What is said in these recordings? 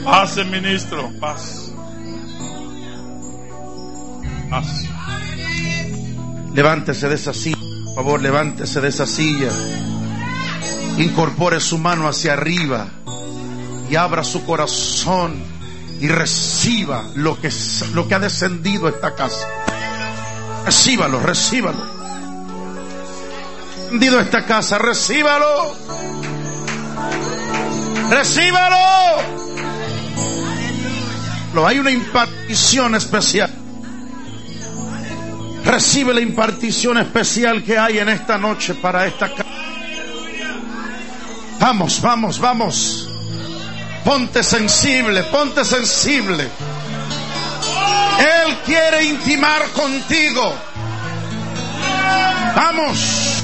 Paz, ministro, paz. Paz. Levántese de esa silla, por favor, levántese de esa silla. Incorpore su mano hacia arriba y abra su corazón y reciba lo que ha descendido a esta casa. Recíbalo, recíbalo. Descendido a esta casa, recíbalo. Recíbalo. Hay una impartición especial. Recibe la impartición especial que hay en esta noche para esta casa. Vamos, vamos, vamos. Ponte sensible, ponte sensible. Él quiere intimar contigo. Vamos.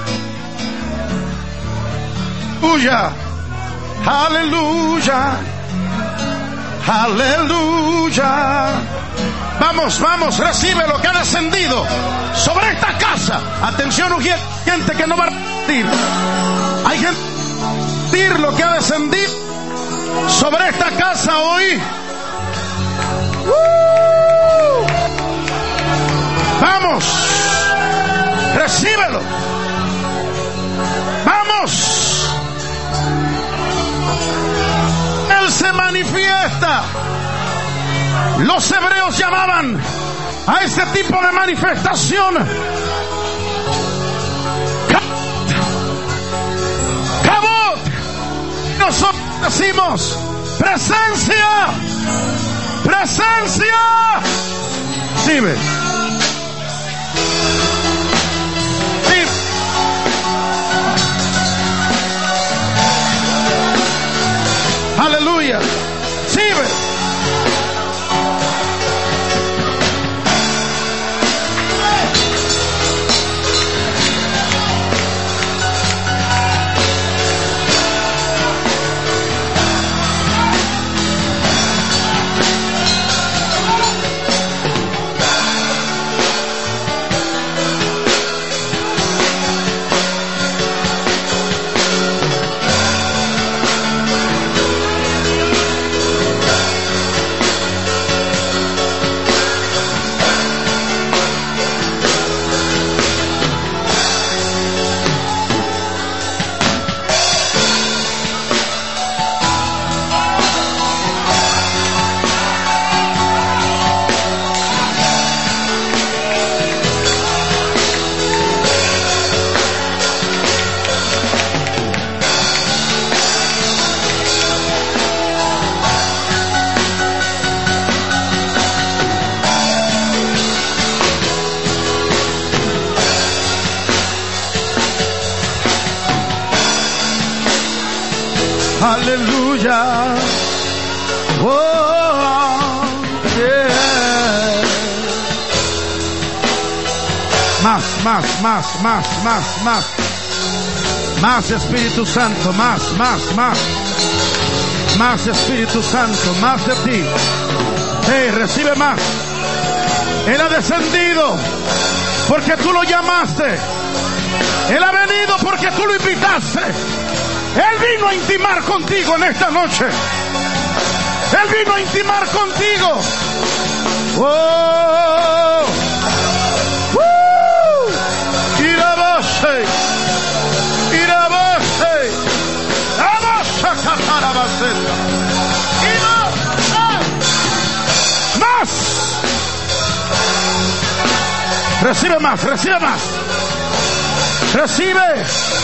Aleluya. Aleluya. Aleluya. Vamos, vamos, recibe lo que ha descendido sobre esta casa. Atención, gente que no va a repetir. Hay gente que va a repetir lo que ha descendido sobre esta casa hoy. Vamos, recíbelo. Vamos. Él se manifiesta. Los hebreos llamaban a este tipo de manifestación Kabod. Nosotros decimos presencia, presencia. Sí, ve. Sí. Aleluya. Sí, ve. Aleluya. Oh, yeah. Más, más, más, más, más, más. Más Espíritu Santo, más, más, más. Más Espíritu Santo, más de ti. Hey, recibe más. Él ha descendido porque tú lo llamaste. Él ha venido porque tú lo invitaste. Él vino a intimar contigo en esta noche. Él vino a intimar contigo. ¡Oh! ¡Irabase! ¡Irabase! ¡Vamos a cantar a Baceta! ¡Más! Recibe más, recibe más. Recibe.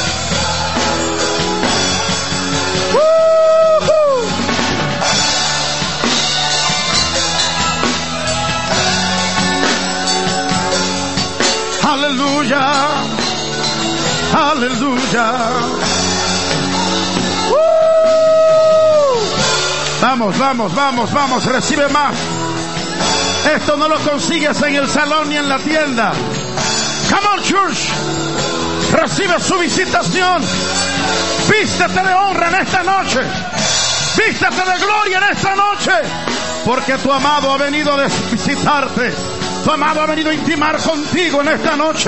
Aleluya, aleluya. Vamos, vamos, vamos, vamos, recibe más. Esto no lo consigues en el salón ni en la tienda. Come on, church. Recibe su visitación. Vístete de honra en esta noche. Vístete de gloria en esta noche. Porque tu amado ha venido a visitarte. Tu amado ha venido a intimar contigo en esta noche.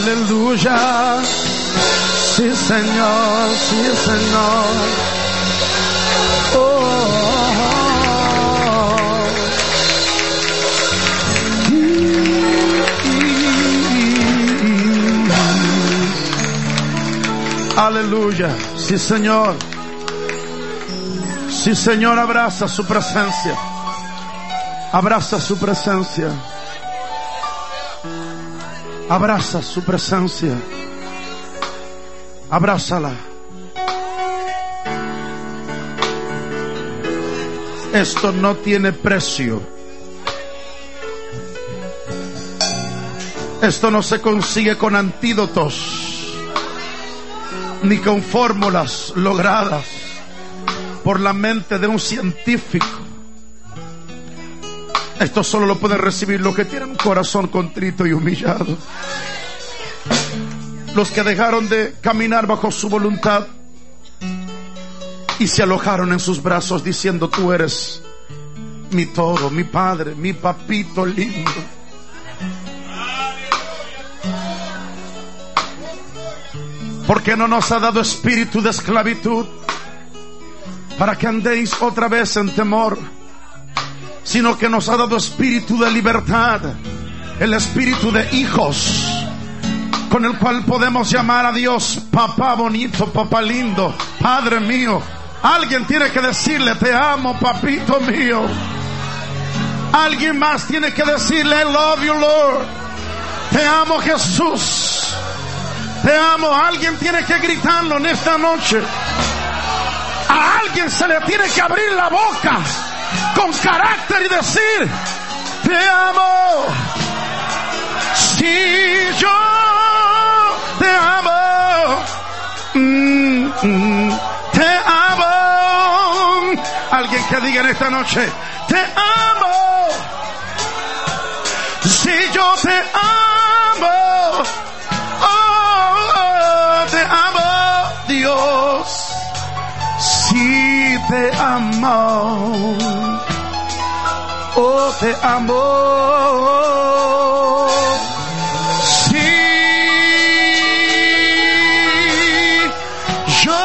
Aleluya. Sí, Señor, sí, Señor. Aleluya. Sí, Señor. Sí, Señor, abraza su presencia. Abraza su presencia. Abraza su presencia. Abrázala. Esto no tiene precio. Esto no se consigue con antídotos ni con fórmulas logradas por la mente de un científico. Esto solo lo pueden recibir los que tienen un corazón contrito y humillado, los que dejaron de caminar bajo su voluntad y se alojaron en sus brazos diciendo: tú eres mi todo, mi padre, mi papito lindo. Porque no nos ha dado espíritu de esclavitud para que andéis otra vez en temor, sino que nos ha dado espíritu de libertad, el espíritu de hijos, con el cual podemos llamar a Dios papá bonito, papá lindo, padre mío. Alguien tiene que decirle: te amo, papito mío. Alguien más tiene que decirle: I love you, Lord. Te amo, Jesús. Te amo. Alguien tiene que gritarlo en esta noche. A alguien se le tiene que abrir la boca con carácter y decir: te amo. Si yo te amo, te amo. Alguien que diga en esta noche: te amo. Si yo te amo, te amo, Dios. Si te amo, oh, te amo. Si yo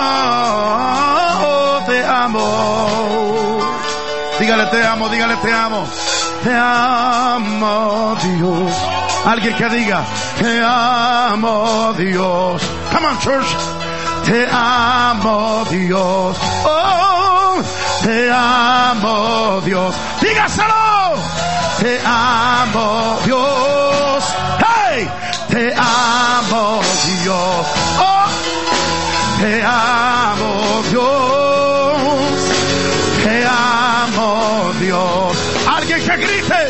te amo. Dígale: te amo, dígale: te amo. Te amo, Dios. Alguien que diga: te amo, Dios. Come on, church. Te amo, Dios. Oh, te amo, Dios. Dígaselo. Te amo, Dios. Hey, te amo, Dios. Oh, te amo, Dios. Te amo, Dios. Alguien que grite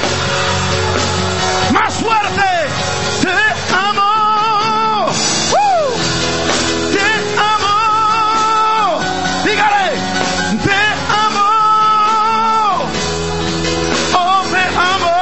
más fuerte: te amo. Te amo. Dígale: te amo. Oh, te amo.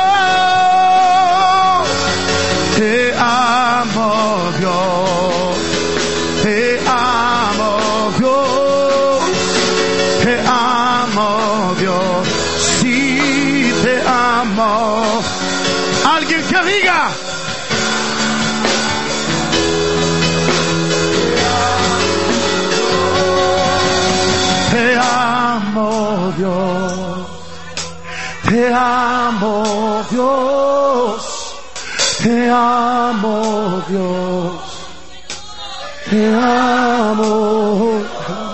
Te amo, Dios. Te amo, Dios. Te amo, Dios. Sí, te amo. Alguien que diga: te amo, Dios. Te amo, Dios. Te amo, Dios. Te amo.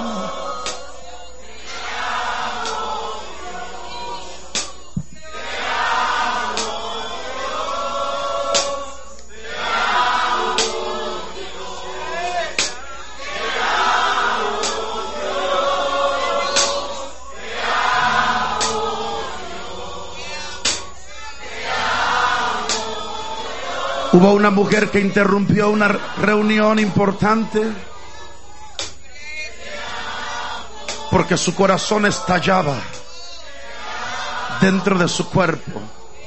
Hubo una mujer que interrumpió una reunión importante porque su corazón estallaba dentro de su cuerpo.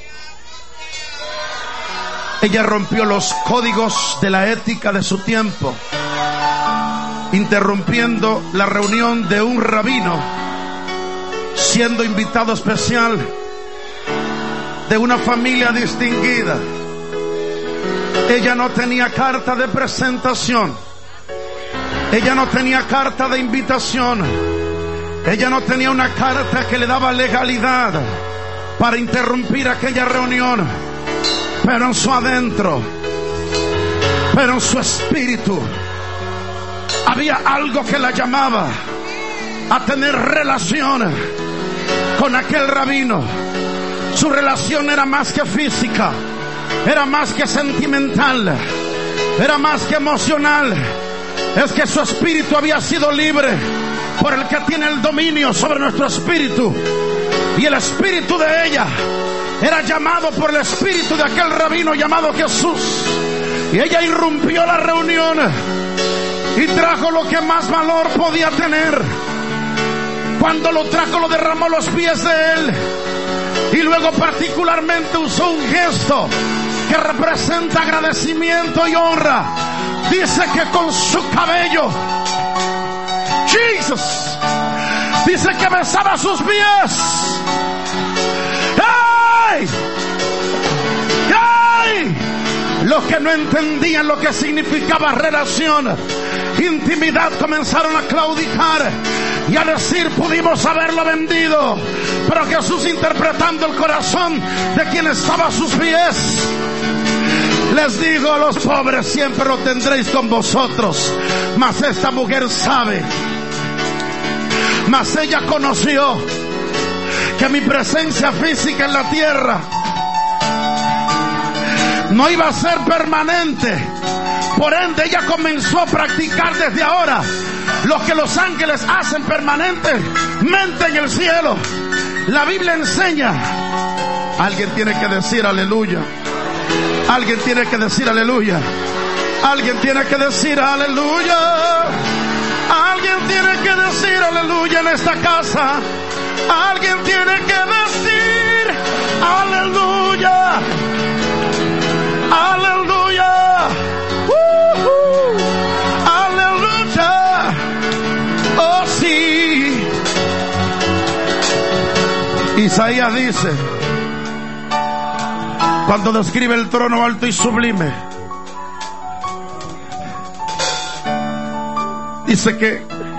Ella rompió los códigos de la ética de su tiempo, interrumpiendo la reunión de un rabino, siendo invitado especial de una familia distinguida. Ella no tenía carta de presentación. Ella no tenía carta de invitación. Ella no tenía una carta que le daba legalidad para interrumpir aquella reunión. Pero en su adentro, pero en su espíritu, había algo que la llamaba a tener relación con aquel rabino. Su relación era más que física, era más que sentimental, era más que emocional. Es que su espíritu había sido libre por el que tiene el dominio sobre nuestro espíritu. Y el espíritu de ella era llamado por el espíritu de aquel rabino llamado Jesús. Y ella irrumpió la reunión y trajo lo que más valor podía tener. Cuando lo trajo, lo derramó a los pies de él. Y luego particularmente usó un gesto que representa agradecimiento y honra. Dice que con su cabello, Jesús, dice que besaba sus pies. ¡Ay! ¡Ay! Los que no entendían lo que significaba relación, intimidad, comenzaron a claudicar y a decir: pudimos haberlo vendido. Pero Jesús, interpretando el corazón de quien estaba a sus pies, les digo: a los pobres siempre lo tendréis con vosotros. Mas esta mujer sabe, mas ella conoció que mi presencia física en la tierra no iba a ser permanente. Por ende, ella comenzó a practicar desde ahora lo que los ángeles hacen permanentemente en el cielo. La Biblia enseña. Alguien tiene que decir aleluya. Alguien tiene que decir aleluya. Alguien tiene que decir aleluya. Alguien tiene que decir aleluya en esta casa. Alguien tiene que decir aleluya. Aleluya. Aleluya. Oh sí. Isaías dice, cuando describe el trono alto y sublime, dice que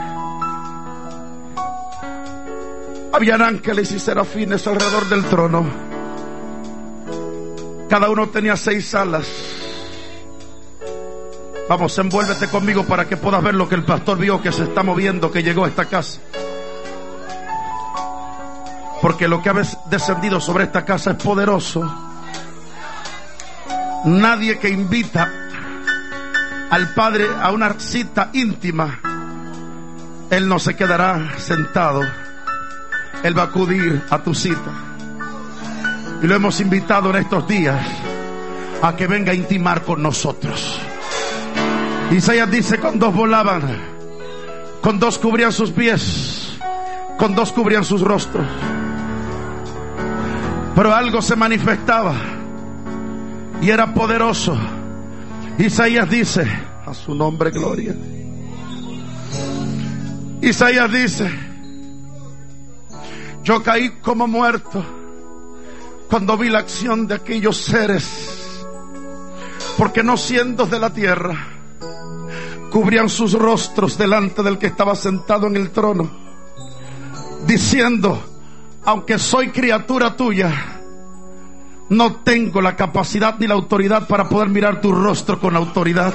habían ángeles y serafines alrededor del trono. Cada uno tenía 6 alas. Vamos, envuélvete conmigo para que puedas ver lo que el pastor vio que se está moviendo, que llegó a esta casa. Porque lo que ha descendido sobre esta casa es poderoso. Nadie que invita al Padre a una cita íntima, Él no se quedará sentado. Él va a acudir a tu cita. Y lo hemos invitado en estos días a que venga a intimar con nosotros. Isaías dice: con 2 volaban, con 2 cubrían sus pies, con 2 cubrían sus rostros. Pero algo se manifestaba y era poderoso. Isaías dice, a su nombre gloria. Isaías dice: yo caí como muerto cuando vi la acción de aquellos seres, porque no siendo de la tierra, cubrían sus rostros delante del que estaba sentado en el trono, diciendo: aunque soy criatura tuya, no tengo la capacidad ni la autoridad para poder mirar tu rostro con autoridad.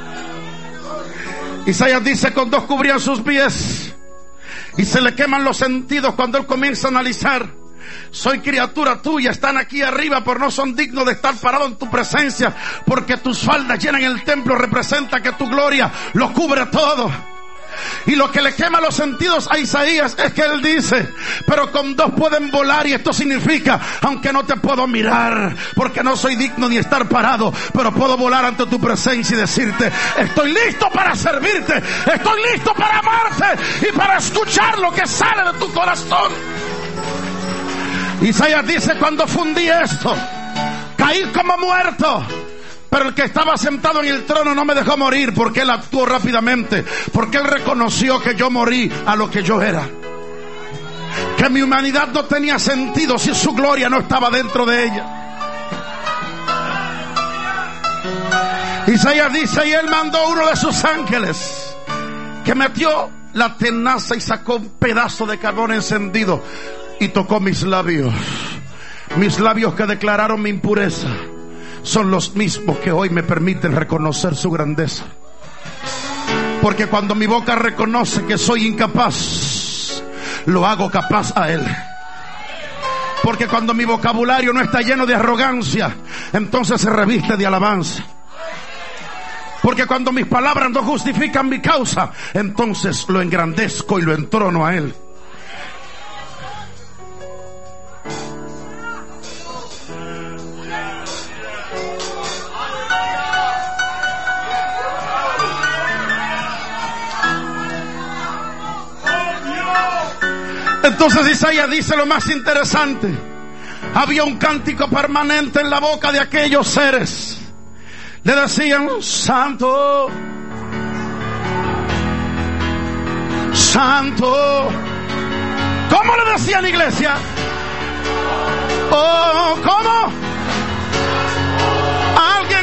Isaías dice: con 2 cubrían sus pies. Y se le queman los sentidos cuando él comienza a analizar: soy criatura tuya, están aquí arriba, pero no son dignos de estar parados en tu presencia, porque tus faldas llenan el templo, representa que tu gloria lo cubre todo. Y lo que le quema los sentidos a Isaías es que él dice: pero con 2 pueden volar. Y esto significa: aunque no te puedo mirar, porque no soy digno ni estar parado, pero puedo volar ante tu presencia y decirte: estoy listo para servirte, estoy listo para amarte y para escuchar lo que sale de tu corazón. Isaías dice: cuando fundí esto, caí como muerto. Pero el que estaba sentado en el trono no me dejó morir, porque él actuó rápidamente, porque él reconoció que yo morí a lo que yo era, que mi humanidad no tenía sentido si su gloria no estaba dentro de ella. Isaías dice: y él mandó uno de sus ángeles que metió la tenaza y sacó un pedazo de carbón encendido y tocó mis labios. Mis labios que declararon mi impureza son los mismos que hoy me permiten reconocer su grandeza. Porque cuando mi boca reconoce que soy incapaz, lo hago capaz a él. Porque cuando mi vocabulario no está lleno de arrogancia, entonces se reviste de alabanza. Porque cuando mis palabras no justifican mi causa, entonces lo engrandezco y lo entrono a él. Entonces Isaías dice lo más interesante: había un cántico permanente en la boca de aquellos seres. Le decían: santo, santo. ¿Cómo le decían, iglesia? Oh, ¿cómo? Alguien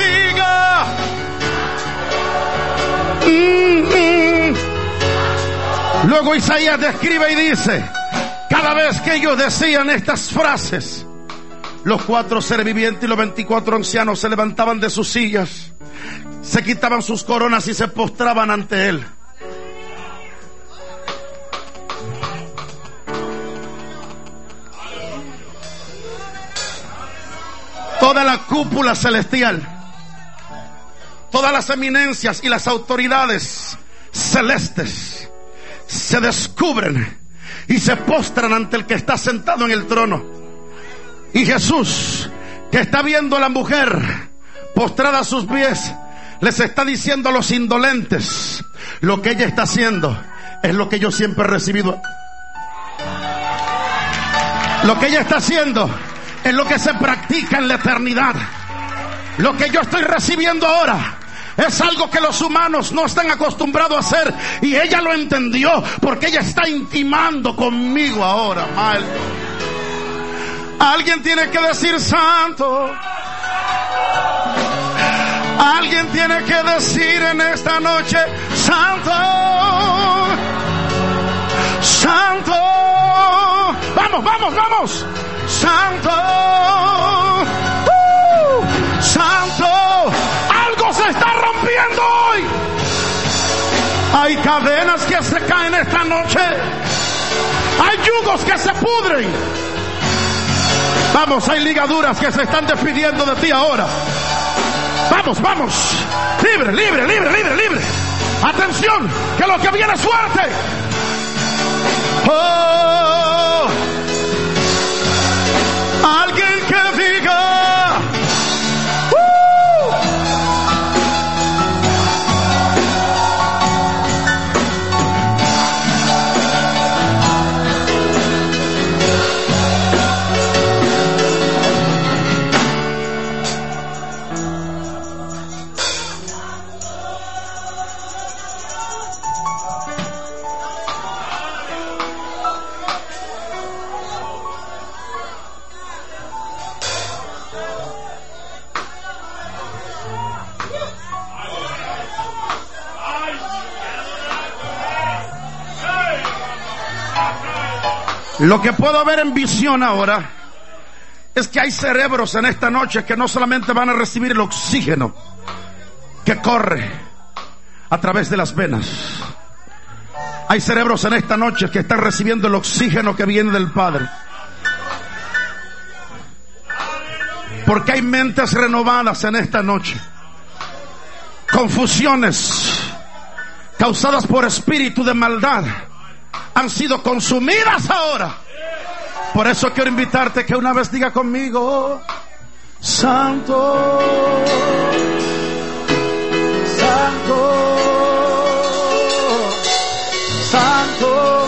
que diga. Luego Isaías describe y dice: cada vez que ellos decían estas frases, los 4 seres vivientes y los 24 ancianos se levantaban de sus sillas, se quitaban sus coronas y se postraban ante él. Toda la cúpula celestial, todas las eminencias y las autoridades celestes se descubren y se postran ante el que está sentado en el trono. Y Jesús, que está viendo a la mujer postrada a sus pies, les está diciendo a los indolentes: lo que ella está haciendo es lo que yo siempre he recibido. Lo que ella está haciendo es lo que se practica en la eternidad. Lo que yo estoy recibiendo ahora es algo que los humanos no están acostumbrados a hacer, y ella lo entendió porque ella está intimando conmigo ahora. Mal. Alguien tiene que decir santo. Alguien tiene que decir en esta noche: santo, santo. Vamos, vamos, vamos. Santo, santo. Algo se está rompiendo hoy. Hay cadenas que se caen esta noche. Hay yugos que se pudren. Vamos, hay ligaduras que se están despidiendo de ti ahora. Vamos, vamos. Libre, libre, libre, libre, libre. Atención, que lo que viene es fuerte. Oh, alguien que diga. Lo que puedo ver en visión ahora es que hay cerebros en esta noche que no solamente van a recibir el oxígeno que corre a través de las venas. Hay cerebros en esta noche que están recibiendo el oxígeno que viene del Padre. Porque hay mentes renovadas en esta noche. Confusiones causadas por espíritu de maldad han sido consumidas ahora. Por eso quiero invitarte que una vez diga conmigo: santo, santo, santo,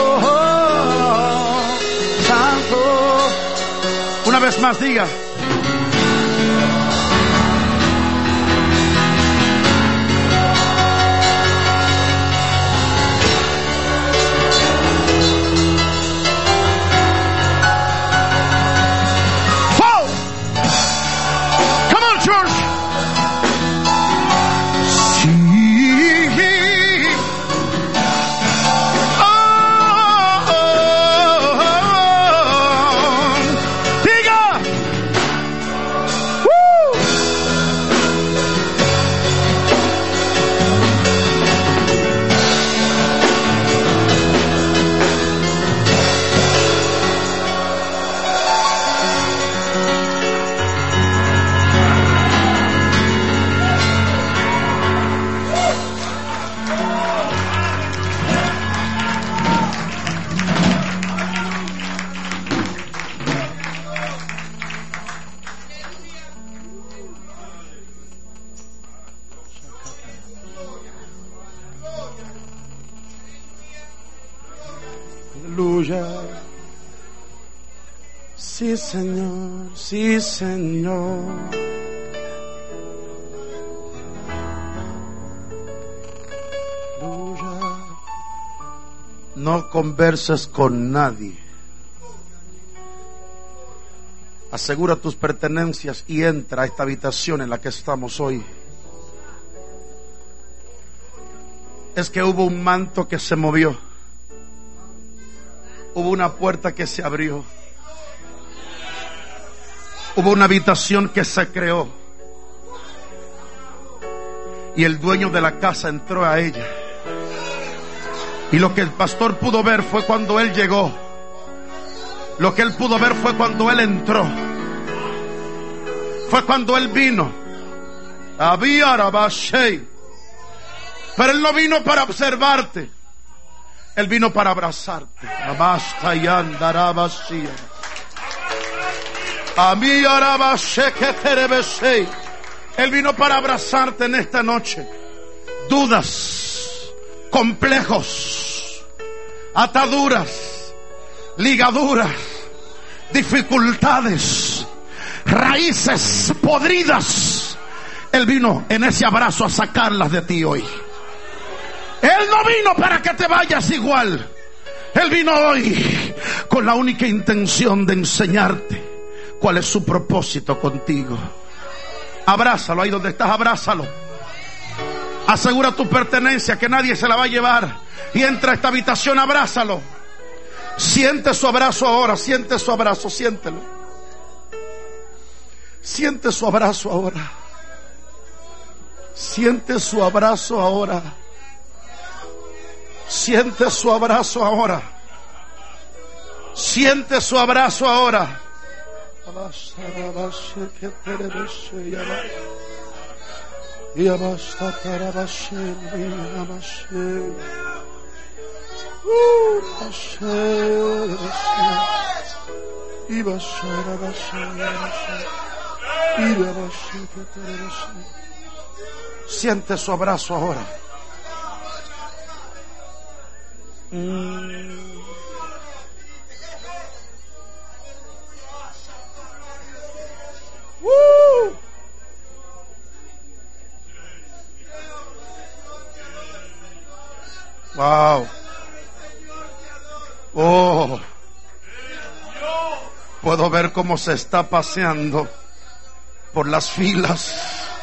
santo. Una vez más diga: Aleluya. Sí, Señor, sí, Señor. Aleluya. No converses con nadie. Asegura tus pertenencias y entra a esta habitación en la que estamos hoy. Es que hubo un manto que se movió. Hubo una puerta que se abrió. Hubo una habitación que se creó. Y el dueño de la casa entró a ella. Y lo que el pastor pudo ver fue cuando él llegó. Lo que él pudo ver fue cuando él entró. Fue cuando él vino. Pero él no vino para observarte. Él vino para abrazarte. Él vino para abrazarte en esta noche. Dudas, complejos, ataduras, ligaduras, dificultades, raíces podridas. Él vino en ese abrazo a sacarlas de ti hoy. Él no vino para que te vayas igual. Él vino hoy con la única intención de enseñarte cuál es su propósito contigo. Abrázalo ahí donde estás, abrázalo. Asegura tu pertenencia, que nadie se la va a llevar. Y entra a esta habitación, abrázalo. Siente su abrazo ahora, siente su abrazo, siéntelo. Siente su abrazo ahora. Siente su abrazo ahora. Siente su abrazo ahora. Siente su abrazo ahora. Siente su abrazo ahora. Wow. Oh. Puedo ver cómo se está paseando por las filas,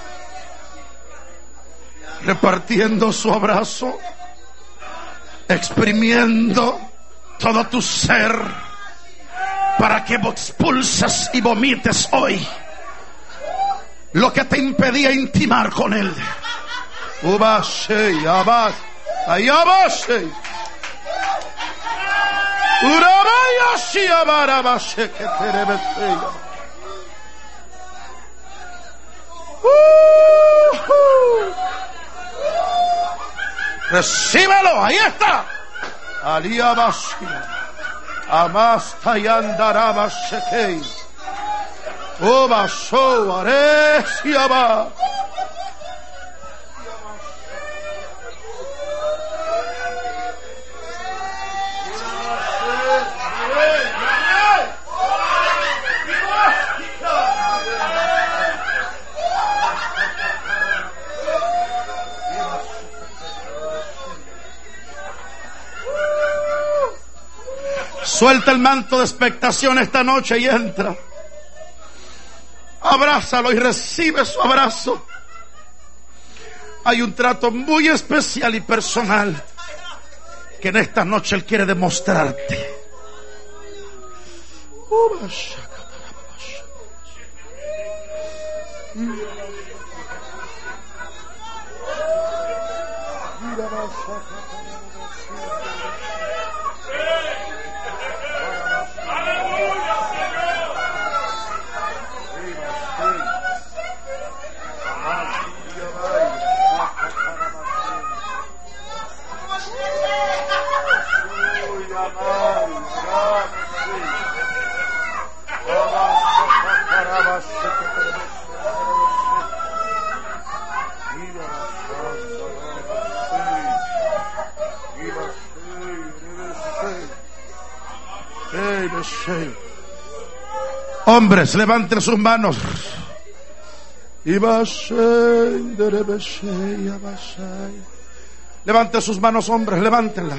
repartiendo su abrazo, exprimiendo todo tu ser para que expulses y vomites hoy lo que te impedía intimar con él. Recíbelo, ahí está. Suelta el manto de expectación esta noche y entra. Abrázalo y recibe su abrazo. Hay un trato muy especial y personal que en esta noche Él quiere demostrarte. Hombres, levanten sus manos. Levanten sus manos, hombres, levántenla.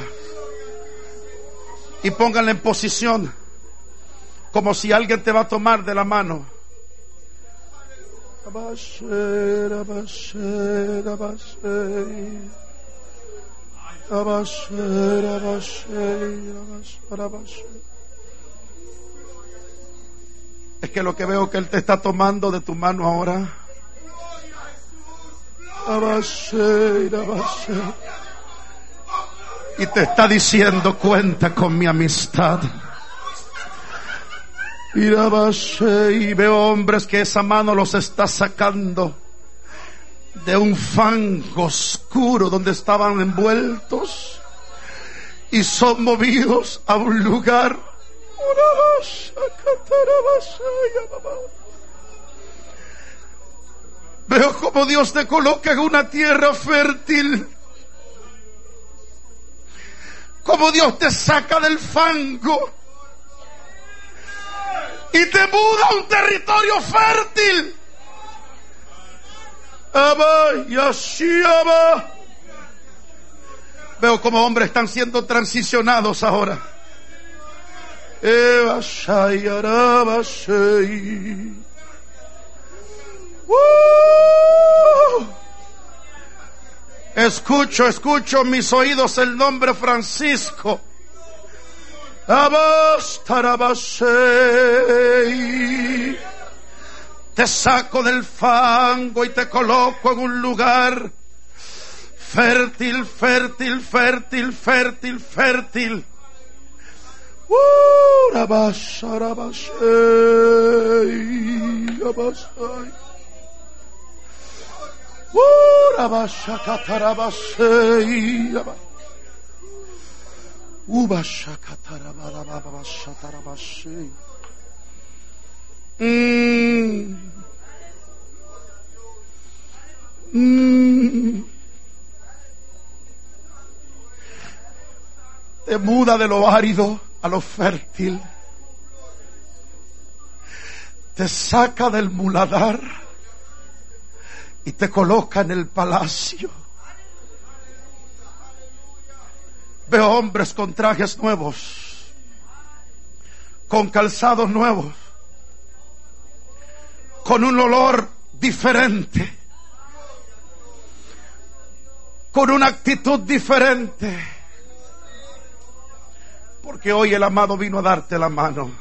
Y pónganla en posición, como si alguien te va a tomar de la mano. Es que lo que veo que Él te está tomando de tu mano ahora. Y te está diciendo: cuenta con mi amistad. Y veo hombres que esa mano los está sacando de un fango oscuro donde estaban envueltos, y son movidos a un lugar. Veo como Dios te coloca en una tierra fértil, como Dios te saca del fango y te muda a un territorio fértil. Veo como hombres están siendo transicionados ahora. Escucho mis oídos el nombre Francisco. Te saco del fango y te coloco en un lugar fértil, fértil, fértil, fértil, fértil. Te muda de lo árido a lo fértil. Te saca del muladar y te coloca en el palacio. Veo hombres con trajes nuevos, con calzados nuevos, con un olor diferente, con una actitud diferente, porque hoy el amado vino a darte la mano.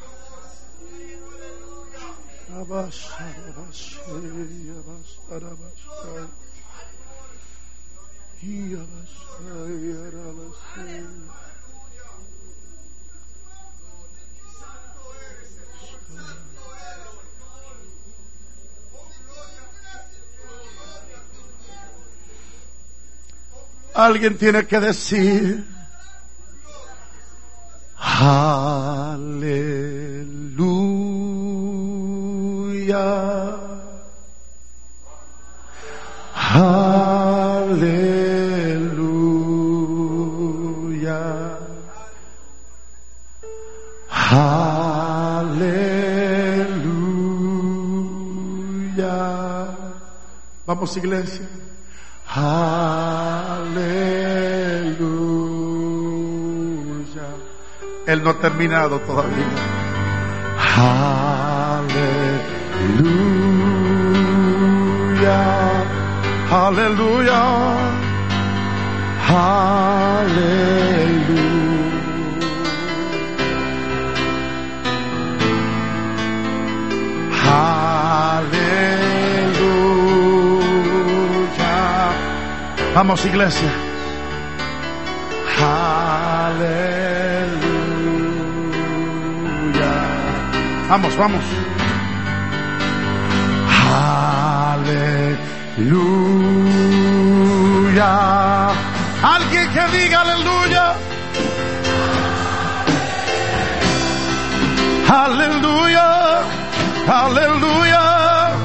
Alguien tiene que decir: aleluya, aleluya, aleluya. Vamos, iglesia. Aleluya. Él no ha terminado todavía. Aleluya. Aleluya. Aleluya. Aleluya. Vamos, iglesia. Aleluya. Vamos, vamos. Aleluya. Alguien que diga aleluya. Aleluya. Aleluya.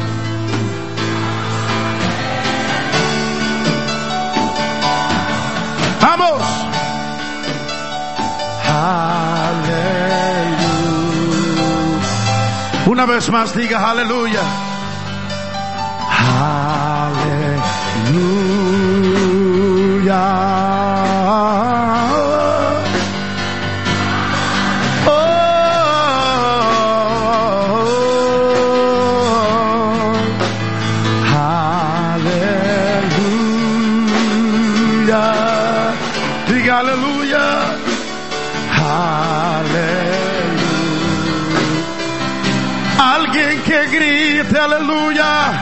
Vamos. Aleluya. Una vez más diga aleluya. Aleluya. Aleluya, aleluya. Alguien que grite aleluya.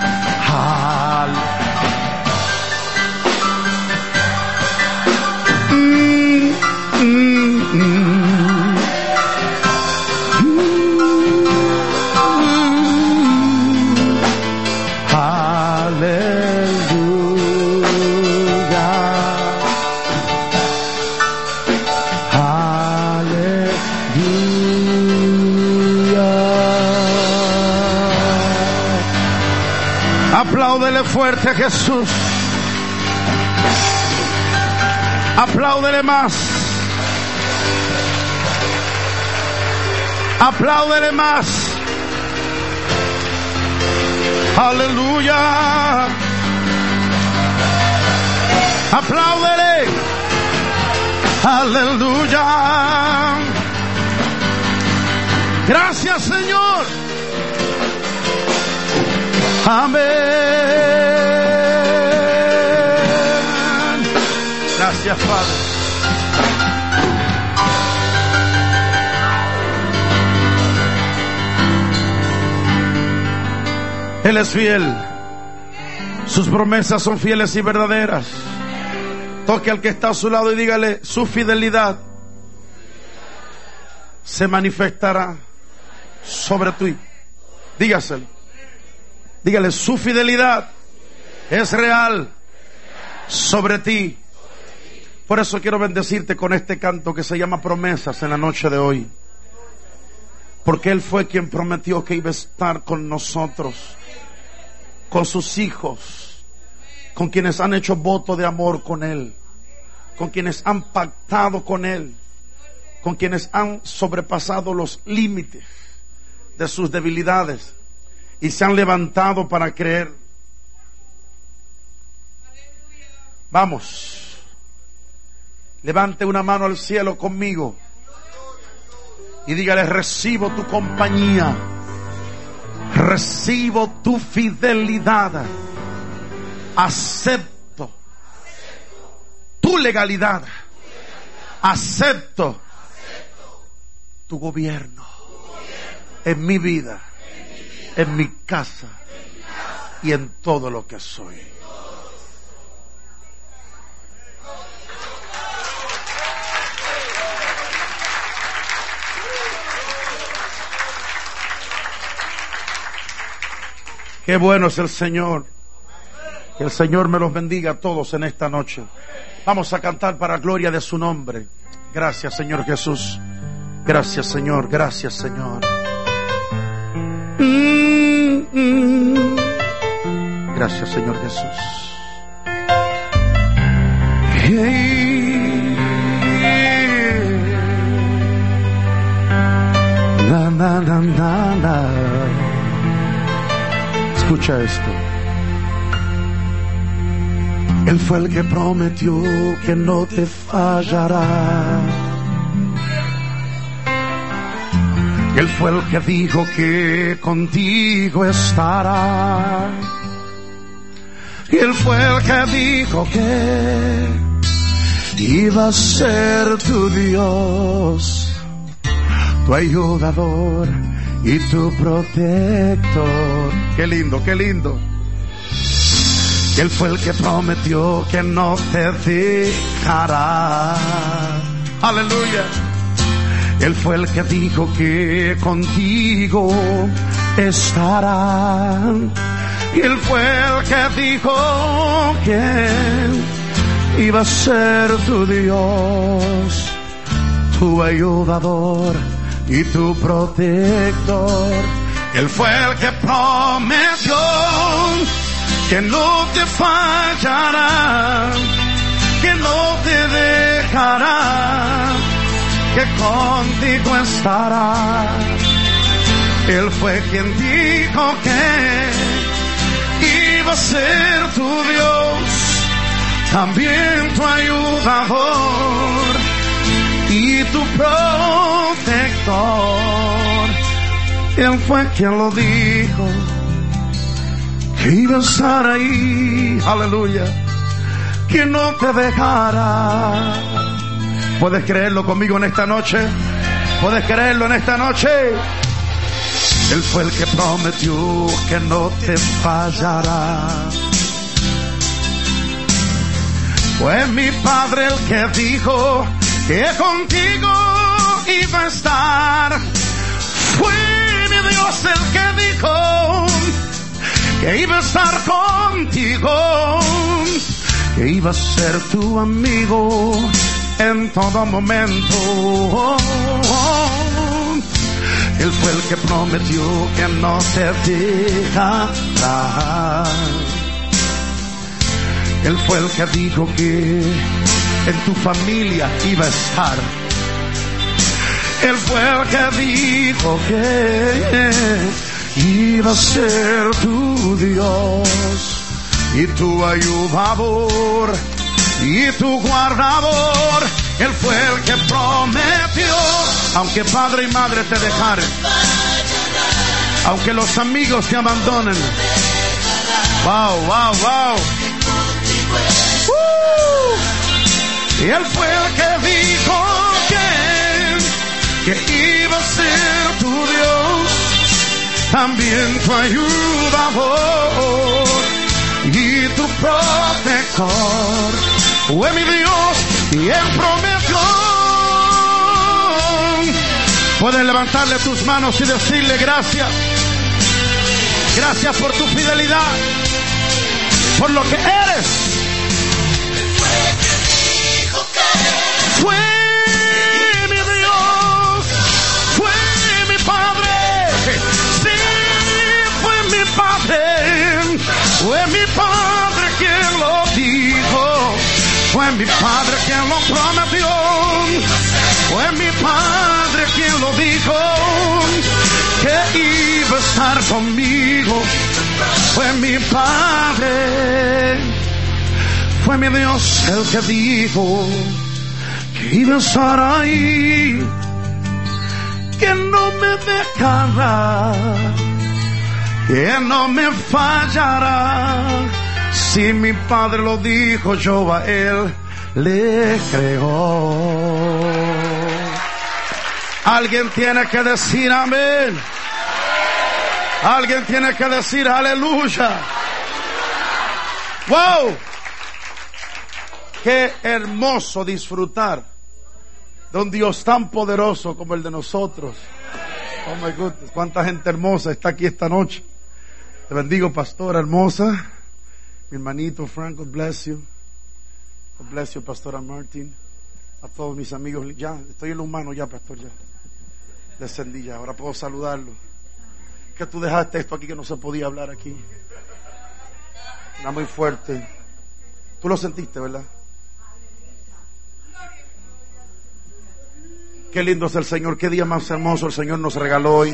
Apláudele fuerte a Jesús. Apláudele más. Apláudele más. Aleluya. Apláudele. Aleluya. Gracias, Señor. Amén. Gracias, Padre. Él es fiel. Sus promesas son fieles y verdaderas. Toque al que está a su lado y dígale: su fidelidad se manifestará sobre ti. Dígaselo. Dígale: su fidelidad es real sobre ti. Por eso quiero bendecirte con este canto que se llama Promesas en la noche de hoy. Porque Él fue quien prometió que iba a estar con nosotros, con sus hijos, con quienes han hecho voto de amor con Él, con quienes han pactado con Él, con quienes han sobrepasado los límites de sus debilidades y se han levantado para creer. Vamos, levante una mano al cielo conmigo y dígale: recibo tu compañía, recibo tu fidelidad, acepto tu legalidad, acepto tu gobierno en mi vida, en mi casa y en todo lo que soy. Qué bueno es el Señor. Que el Señor me los bendiga a todos en esta noche. Vamos a cantar para gloria de su nombre. Gracias, Señor Jesús. Gracias, Señor. Gracias, Señor. Gracias, Señor Jesús. Na, na, na, na, na. Escucha esto. Él fue el que prometió que no te fallará. Él fue el que dijo que contigo estará. Y Él fue el que dijo que iba a ser tu Dios, tu ayudador y tu protector. Qué lindo, qué lindo. Él fue el que prometió que no te dejará. Aleluya. Él fue el que dijo que contigo estará. Y Él fue el que dijo que iba a ser tu Dios, tu ayudador y tu protector. Él fue el que prometió que no te fallará, que no te dejará, que contigo estará. Él fue quien dijo que iba a ser tu Dios, también tu ayudador y tu protector. Él fue quien lo dijo, que iba a estar ahí, aleluya, que no te dejara. ¿Puedes creerlo conmigo en esta noche? ¿Puedes creerlo en esta noche? Él fue el que prometió que no te fallará. Fue mi Padre el que dijo que contigo iba a estar. Fue mi Dios el que dijo que iba a estar contigo, que iba a ser tu amigo en todo momento. Él fue el que prometió que no te dejará. Él fue el que dijo que en tu familia iba a estar. Él fue el que dijo que iba a ser tu Dios y tu ayudador y tu guardador. Él fue el que prometió, aunque padre y madre te dejaren, aunque los amigos te abandonen. Wow, wow, wow. Y Él fue el que dijo que iba a ser tu Dios, también tu ayudador y tu protector. Fue mi Dios y Él prometió. Puedes levantarle tus manos y decirle gracias. Gracias por tu fidelidad, por lo que eres. Fue mi Dios, fue mi Padre, sí, fue mi Padre, fue mi Padre quien lo dijo, fue mi Padre quien lo prometió, fue mi Padre quien lo dijo, que iba a estar conmigo, fue mi Padre, fue mi Dios el que dijo que iba a estar ahí, que no me dejará, que no me fallará. Si mi Padre lo dijo, yo a Él le creo. Alguien tiene que decir amén. Alguien tiene que decir aleluya. ¡Wow! Qué hermoso disfrutar de un Dios tan poderoso como el de nosotros. Oh my goodness, cuánta gente hermosa está aquí esta noche. Te bendigo, pastora hermosa. Mi hermanito Frank, God bless you. God bless you, pastora Martin. A todos mis amigos, ya, estoy en lo humano ya, pastor, ya. Descendí ya, ahora puedo saludarlo. Que tú dejaste esto aquí que no se podía hablar aquí. Era muy fuerte. Tú lo sentiste, ¿verdad? Qué lindo es el Señor, qué día más hermoso el Señor nos regaló hoy.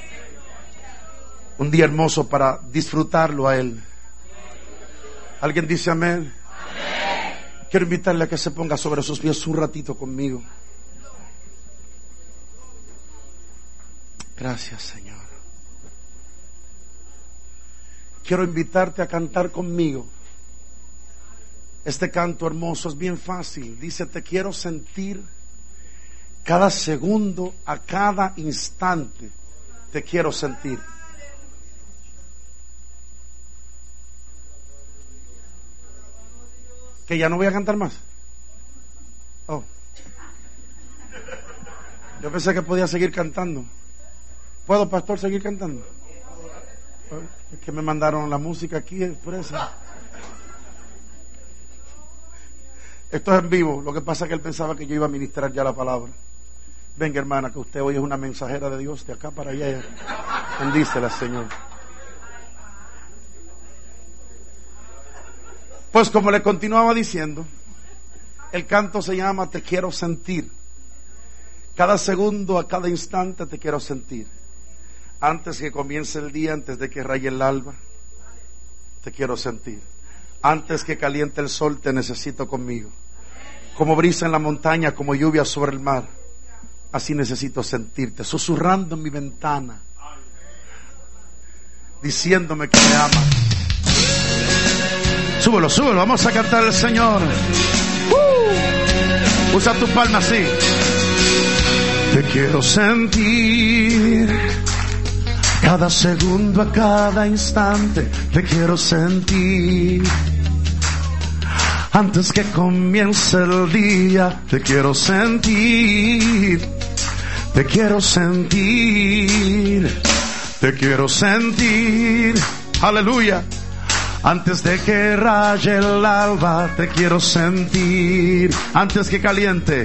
Un día hermoso para disfrutarlo a Él. ¿Alguien dice amén? Amén. Quiero invitarle a que se ponga sobre sus pies un ratito conmigo. Gracias, Señor. Quiero invitarte a cantar conmigo. Este canto hermoso es bien fácil. Dice, te quiero sentir cada segundo, a cada instante. Te quiero sentir. Que ya no voy a cantar más. Oh. Yo pensé que podía seguir cantando. ¿Puedo, pastor, seguir cantando? Es que me mandaron la música aquí, por eso. Esto es en vivo. Lo que pasa es que él pensaba que yo iba a ministrar ya la palabra. Venga, hermana, que usted hoy es una mensajera de Dios de acá para allá. Bendícela, Señor. Pues como le continuaba diciendo, el canto se llama Te quiero sentir. Cada segundo, a cada instante te quiero sentir. Antes que comience el día, antes de que raye el alba, te quiero sentir. Antes que caliente el sol, te necesito conmigo. Como brisa en la montaña, como lluvia sobre el mar, así necesito sentirte, susurrando en mi ventana, diciéndome que me amas. Súbelo, súbelo, vamos a cantar al Señor. Usa tu palma así. Te quiero sentir, cada segundo, a cada instante, te quiero sentir. Antes que comience el día, te quiero sentir. Te quiero sentir. Te quiero sentir. Aleluya. Antes de que raye el alba, te quiero sentir. Antes que caliente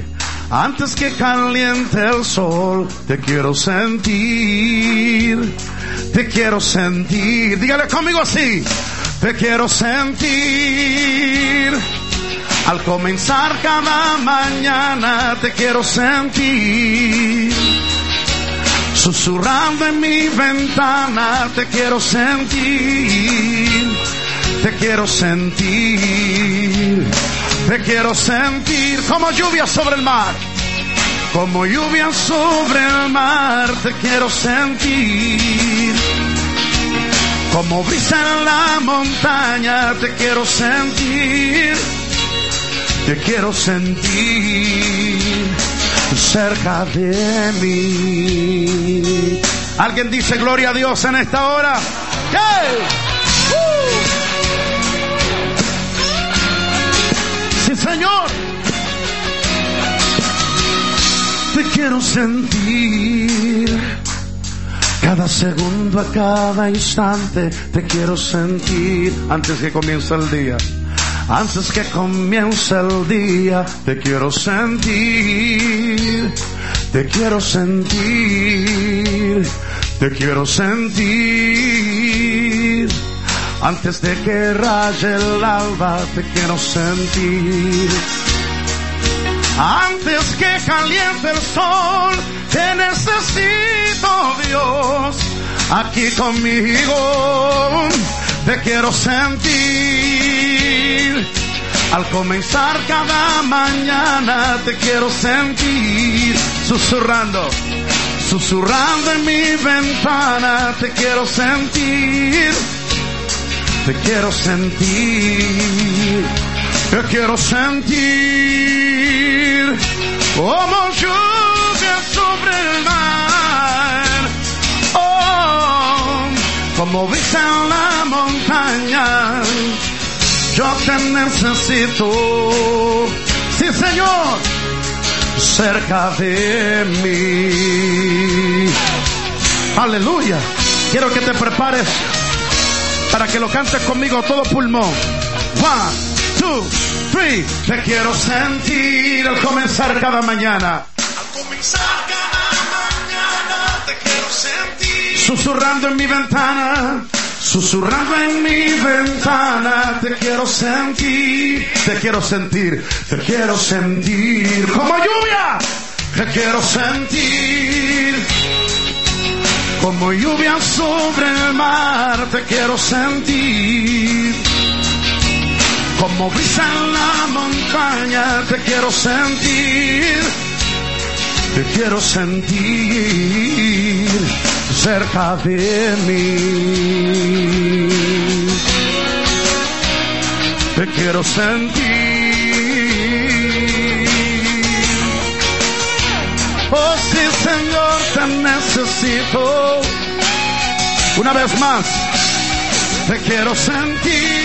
el sol, te quiero sentir. Te quiero sentir. Dígale conmigo así. Te quiero sentir. Al comenzar cada mañana, te quiero sentir. Susurrando en mi ventana, te quiero sentir. Te quiero sentir. Te quiero sentir como lluvia sobre el mar. Como lluvia sobre el mar, te quiero sentir. Como brisa en la montaña, te quiero sentir. Te quiero sentir cerca de mí. ¿Alguien dice gloria a Dios en esta hora? ¡Hey! ¡Sí, Señor! Te quiero sentir. Cada segundo, a cada instante, te quiero sentir. Antes que comience el día, antes que comience el día, te quiero sentir. Te quiero sentir. Te quiero sentir. Antes de que raye el alba, te quiero sentir. Antes que caliente el sol, te necesito, Dios, aquí conmigo. Te quiero sentir. Al comenzar cada mañana, te quiero sentir. Susurrando en mi ventana, te quiero sentir. Te quiero sentir. Te quiero sentir. Como lluvia sobre el mar. Oh, como brisa en la montaña, yo te necesito. Sí, Señor, cerca de mí. Aleluya. Quiero que te prepares para que lo cantes conmigo todo pulmón. 1, 2, 3. Te quiero sentir al comenzar cada mañana. Al comenzar cada mañana te quiero sentir. Susurrando en mi ventana. Susurrando en mi ventana, te quiero sentir. Te quiero sentir. Te quiero sentir. Como lluvia. Te quiero sentir. Como lluvia sobre el mar, te quiero sentir. Como brisa en la montaña, te quiero sentir. Te quiero sentir cerca de mí. Te quiero sentir. Oh sí, Señor, te necesito. Una vez más, te quiero sentir.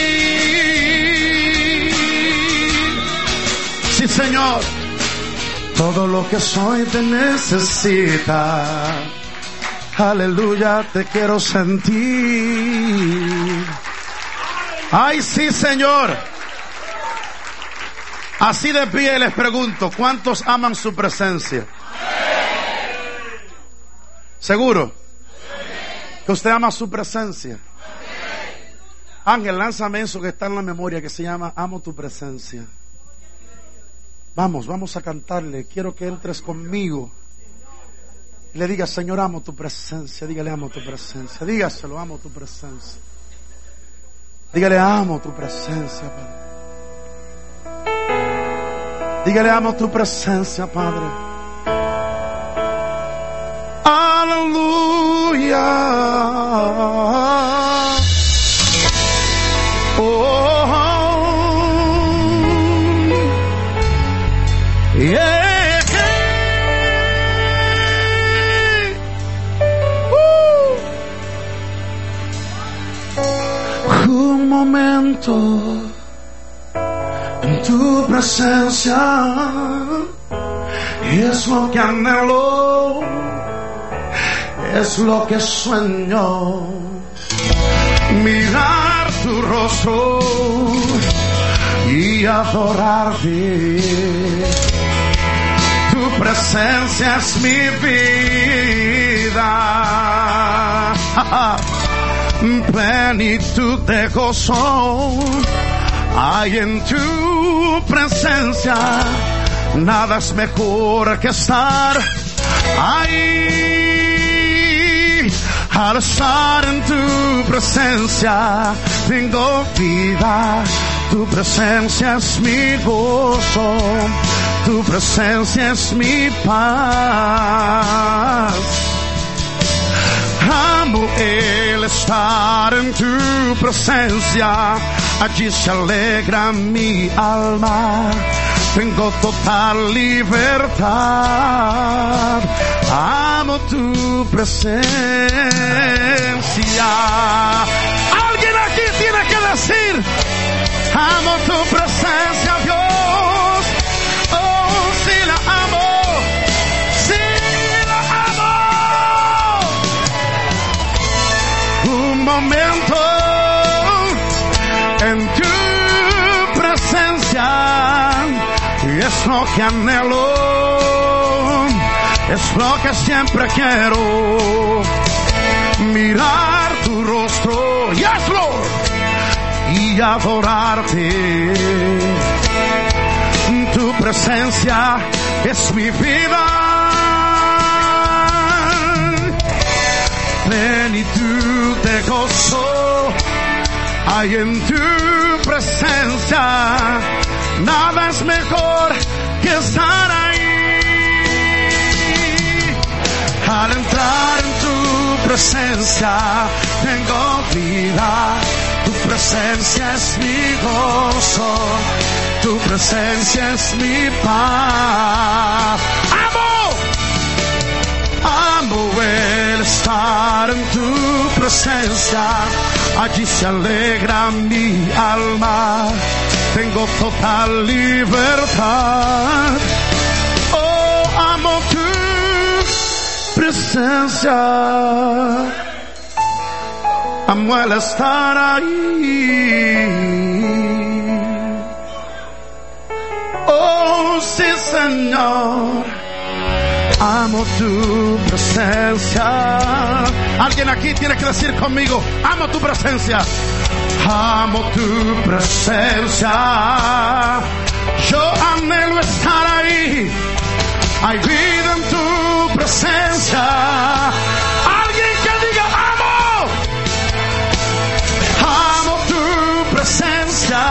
Sí, Señor, todo lo que soy te necesita. Aleluya, te quiero sentir. Ay, sí, Señor. Así de pie les pregunto, ¿cuántos aman su presencia? ¿Seguro? Que usted ama su presencia. Ángel, lánzame eso que está en la memoria, que se llama Amo tu presencia. Vamos a cantarle. Quiero que entres conmigo Le diga: Señor, amo tu presencia. Dígale: amo tu presencia. Dígaselo: amo tu presencia. Dígale: amo tu presencia, Padre. Dígale: amo tu presencia, Padre. Aleluya. Yeah. Un momento en tu presencia es lo que anhelo, es lo que sueño. Mirar tu rostro y adorarte. Tu presencia es mi vida. Plenitud de gozo hay en tu presencia. Nada es mejor que estar ahí. Al estar en tu presencia tengo vida. Tu presencia es mi gozo. Tu presencia es mi paz. Amo el estar en tu presencia. Allí se alegra mi alma. Tengo total libertad. Amo tu presencia. Alguien aquí tiene que decir: amo tu presencia, Dios. Oh, sí la amo. Sí la amo. Un momento en tu presencia es lo que anhelo, es lo que siempre quiero. Mirar tu rostro, yes Lord, y adorarte. Tu presencia es mi vida. Plenitud de gozo hay en tu presencia. Nada es mejor que estar ahí. Al entrar en tu presencia tengo vida. Tu presencia es mi gozo. Tu presencia es mi paz. Amo el estar en tu presencia. Allí se alegra mi alma. Tengo total libertad. Oh, amo tu presencia. Amo el estar ahí. Oh, sí, Señor. Amo tu presencia. Alguien aquí tiene que decir conmigo: amo tu presencia. Amo tu presencia. Yo anhelo estar ahí. Hay vida en tu presencia. Alguien que diga: amo. Amo tu presencia.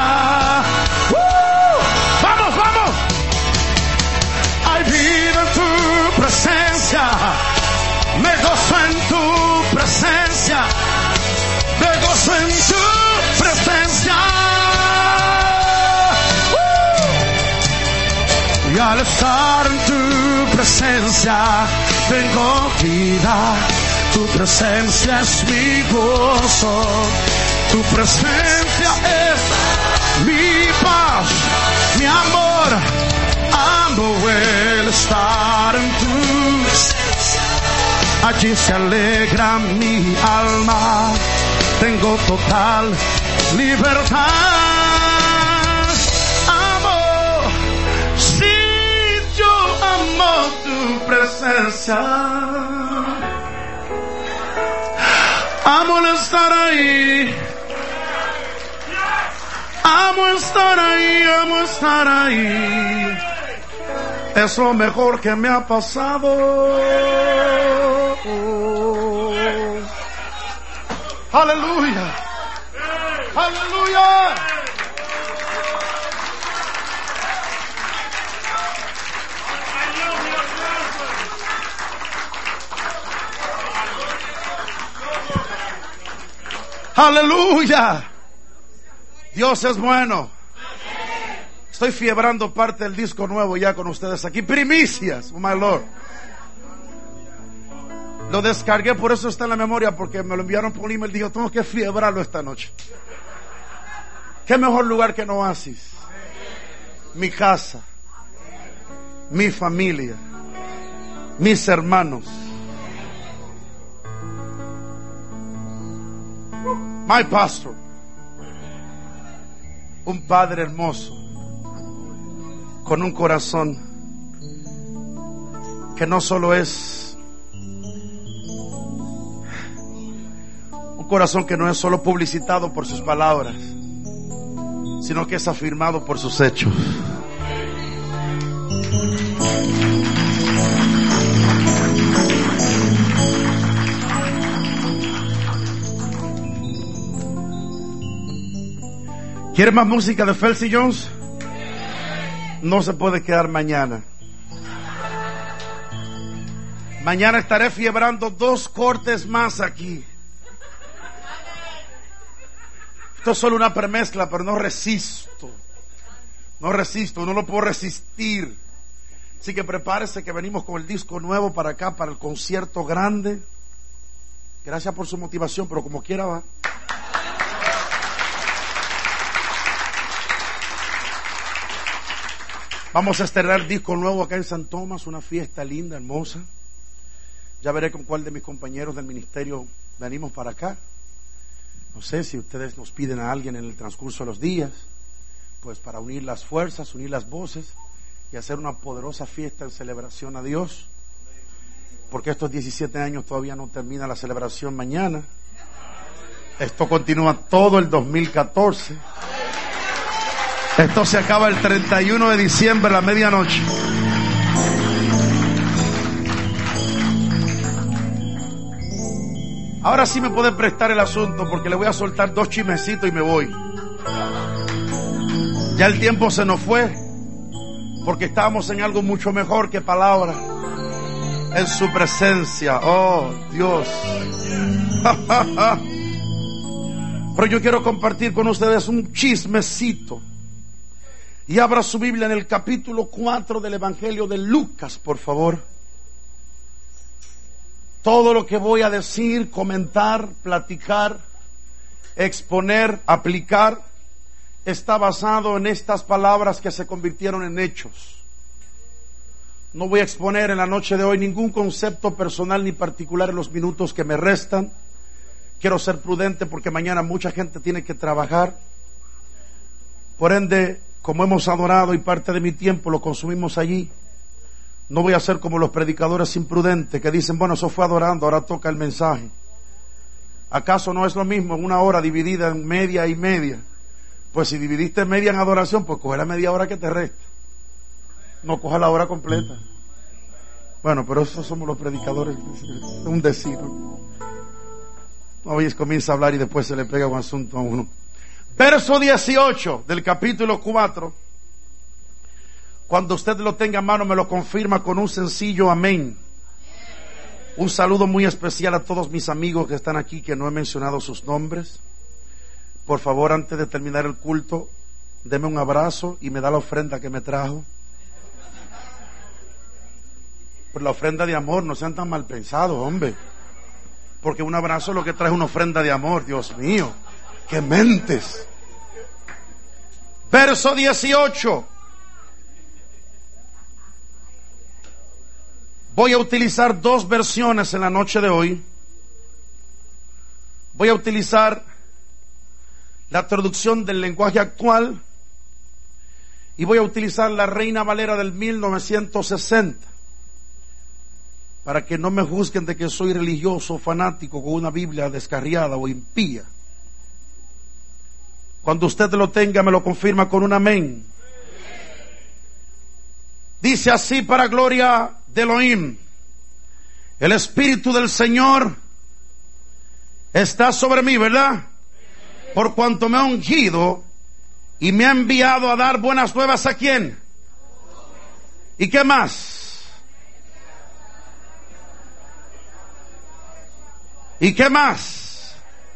Vamos, vamos. Hay vida en tu presencia. Me gozo en tu presencia. Me gozo en tu presencia. Y al estar en tu presencia tengo vida. Tu presencia es mi gozo. Tu presencia es mi paz, mi amor. Amo el estar en tu presencia. Allí se alegra mi alma. Tengo total libertad. Amo, sí, yo amo tu presencia. Amo el estar ahí. Amo estar ahí, amo estar ahí. Es lo mejor que me ha pasado. Aleluya. Aleluya. Aleluya. Dios es bueno. Estoy fiebrando parte del disco nuevo ya con ustedes aquí. Primicias, oh my Lord. Lo descargué, por eso está en la memoria, porque me lo enviaron por email. Digo, tengo que fiebrarlo esta noche. ¿Qué mejor lugar que Oasis? Mi casa, mi familia, mis hermanos. My pastor. Un padre hermoso, con un corazón que no solo es un corazón que no es solo publicitado por sus palabras, sino que es afirmado por sus hechos. ¿Quiere más música de Felcy Jones? No se puede quedar mañana. Mañana estaré fiebrando 2 cortes más aquí. Esto es solo una premezcla, pero no resisto. No resisto, no lo puedo resistir. Así que prepárese que venimos con el disco nuevo para acá, para el concierto grande. Gracias por su motivación, pero como quiera va. Vamos a estrenar disco nuevo acá en San Tomás, una fiesta linda, hermosa. Ya veré con cuál de mis compañeros del ministerio venimos para acá. No sé si ustedes nos piden a alguien en el transcurso de los días, pues para unir las fuerzas, unir las voces y hacer una poderosa fiesta en celebración a Dios. Porque estos 17 años todavía no termina la celebración mañana. Esto continúa todo el 2014. Esto se acaba el 31 de diciembre a la medianoche. Ahora sí me puede prestar el asunto, porque le voy a soltar 2 chismecitos y me voy. Ya el tiempo se nos fue, porque estábamos en algo mucho mejor que palabra. En su presencia. Oh, Dios. Pero yo quiero compartir con ustedes un chismecito. Y abra su Biblia en el capítulo 4 del Evangelio de Lucas, por favor. Todo lo que voy a decir, comentar, platicar, exponer, aplicar, está basado en estas palabras que se convirtieron en hechos. No voy a exponer en la noche de hoy ningún concepto personal ni particular en los minutos que me restan. Quiero ser prudente porque mañana mucha gente tiene que trabajar. Por ende, como hemos adorado y parte de mi tiempo lo consumimos allí, no voy a ser como los predicadores imprudentes que dicen, bueno, eso fue adorando, ahora toca el mensaje. ¿Acaso no es lo mismo en una hora dividida en media y media? Pues si dividiste media en adoración, pues coge la media hora que te resta. No coja la hora completa. Bueno, pero esos somos los predicadores, es un decir. Hoy comienza a hablar y después se le pega un asunto a uno. Verso 18 del capítulo 4. Cuando usted lo tenga a mano me lo confirma con un sencillo amén. Un saludo muy especial a todos mis amigos que están aquí, que no he mencionado sus nombres. Por favor, antes de terminar el culto, deme un abrazo y me da la ofrenda que me trajo. Por la ofrenda de amor, no sean tan mal pensados, hombre. Porque un abrazo es lo que trae una ofrenda de amor, Dios mío. ¡Qué mentes! Verso 18. Voy a utilizar 2 versiones en la noche de hoy. Voy a utilizar la traducción del lenguaje actual y voy a utilizar la Reina Valera del 1960. Para que no me juzguen de que soy religioso, fanático, con una Biblia descarriada o impía. Cuando usted lo tenga, me lo confirma con un amén. Dice así para gloria de Elohim: el Espíritu del Señor está sobre mí, ¿verdad? Por cuanto me ha ungido y me ha enviado a dar buenas nuevas. ¿A quién? ¿Y qué más? ¿Y qué más?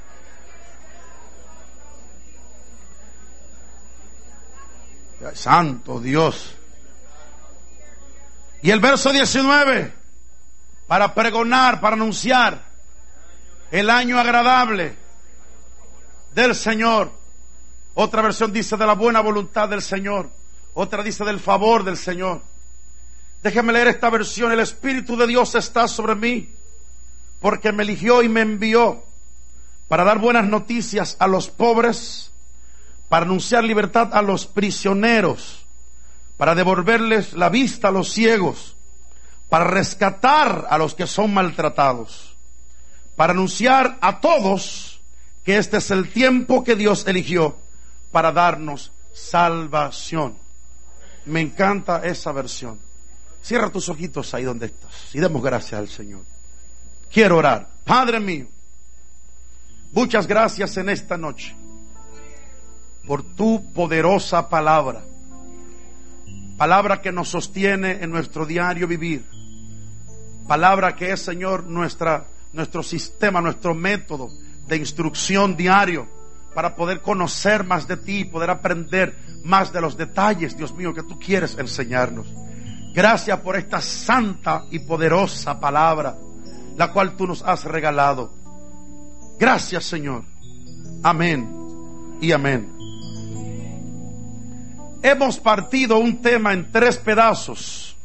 Santo Dios. Y el verso 19, para pregonar, para anunciar el año agradable del Señor. Otra versión dice de la buena voluntad del Señor. Otra dice del favor del Señor. Déjeme leer esta versión. El Espíritu de Dios está sobre mí, porque me eligió y me envió para dar buenas noticias a los pobres, para anunciar libertad a los prisioneros, para devolverles la vista a los ciegos, para rescatar a los que son maltratados, para anunciar a todos que este es el tiempo que Dios eligió para darnos salvación. Me encanta esa versión. Cierra tus ojitos ahí donde estás y demos gracias al Señor. Quiero orar. Padre mío, muchas gracias en esta noche por tu poderosa palabra. Palabra que nos sostiene en nuestro diario vivir. Palabra que es, Señor, nuestro sistema, nuestro método de instrucción diario para poder conocer más de ti, poder aprender más de los detalles, Dios mío, que tú quieres enseñarnos. Gracias por esta santa y poderosa palabra, la cual tú nos has regalado. Gracias, Señor. Amén y amén. Hemos partido un tema en 3 pedazos.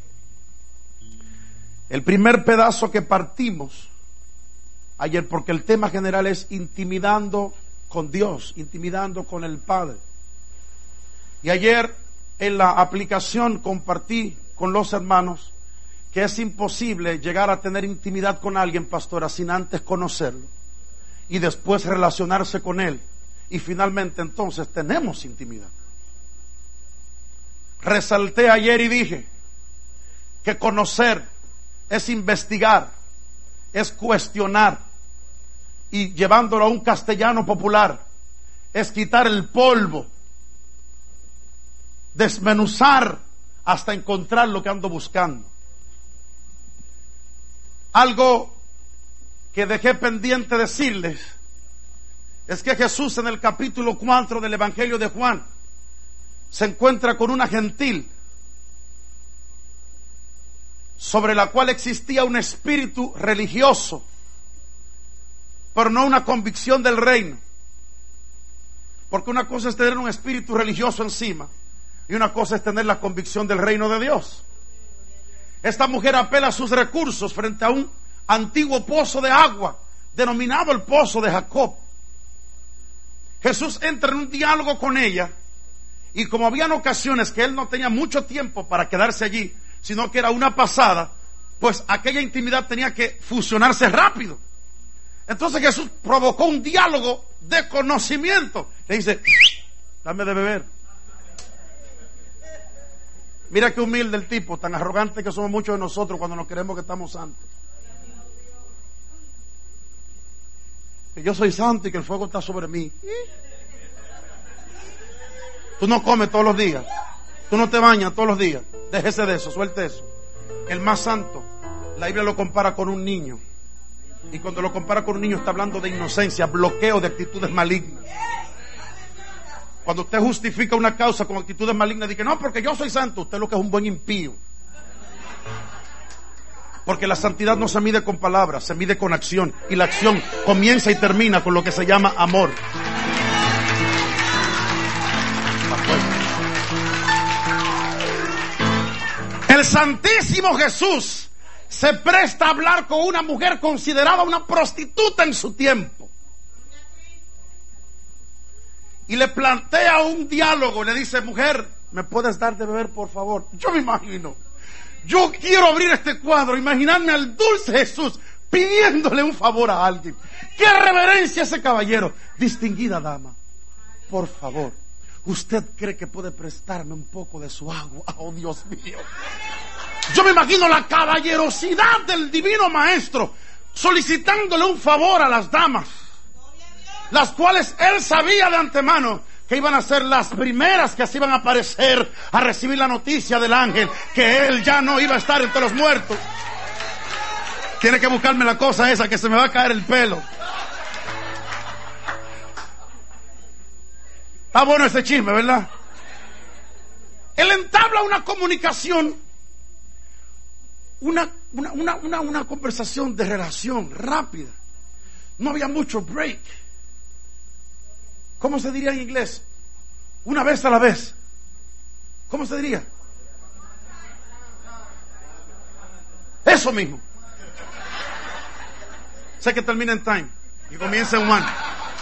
El primer pedazo que partimos ayer, porque el tema general es intimidando con Dios, intimidando con el Padre. Y ayer en la aplicación compartí con los hermanos que es imposible llegar a tener intimidad con alguien, pastora, sin antes conocerlo y después relacionarse con él, y finalmente entonces tenemos intimidad. Resalté ayer y dije que conocer es investigar, es cuestionar, y llevándolo a un castellano popular, es quitar el polvo, desmenuzar hasta encontrar lo que ando buscando. Algo que dejé pendiente decirles es que Jesús en el capítulo 4 del Evangelio de Juan se encuentra con una gentil sobre la cual existía un espíritu religioso, pero no una convicción del reino. Porque una cosa es tener un espíritu religioso encima y una cosa es tener la convicción del reino de Dios. Esta mujer apela a sus recursos frente a un antiguo pozo de agua denominado el pozo de Jacob. Jesús entra en un diálogo con ella, y como habían ocasiones que él no tenía mucho tiempo para quedarse allí, sino que era una pasada, pues aquella intimidad tenía que fusionarse rápido. Entonces Jesús provocó un diálogo de conocimiento. Le dice: dame de beber. Mira qué humilde el tipo, tan arrogante que somos muchos de nosotros cuando nos creemos que estamos santos. Que yo soy santo y que el fuego está sobre mí. Tú no comes todos los días, tú no te bañas todos los días. Déjese de eso, suelte eso. El más santo, la Biblia lo compara con un niño. Y cuando lo compara con un niño está hablando de inocencia, bloqueo de actitudes malignas. Cuando usted justifica una causa con actitudes malignas, dice: no, porque yo soy santo. Usted lo que es un buen impío. Porque la santidad no se mide con palabras, se mide con acción. Y la acción comienza y termina con lo que se llama amor. El Santísimo Jesús se presta a hablar con una mujer considerada una prostituta en su tiempo. Y le plantea un diálogo, le dice: mujer, ¿me puedes dar de beber, por favor? Yo me imagino, yo quiero abrir este cuadro, imaginarme al dulce Jesús pidiéndole un favor a alguien. ¡Qué reverencia ese caballero! Distinguida dama, por favor, ¿usted cree que puede prestarme un poco de su agua? Oh, Dios mío. Yo me imagino la caballerosidad del divino maestro solicitándole un favor a las damas, las cuales él sabía de antemano que iban a ser las primeras que se iban a aparecer a recibir la noticia del ángel, que él ya no iba a estar entre los muertos. Tiene que buscarme la cosa esa, que se me va a caer el pelo. Está bueno ese chisme, ¿verdad? Él entabla una comunicación, una conversación de relación rápida. No había mucho break. ¿Cómo se diría en inglés? Una vez a la vez. ¿Cómo se diría? Eso mismo. Sé que termina en time y comienza en one.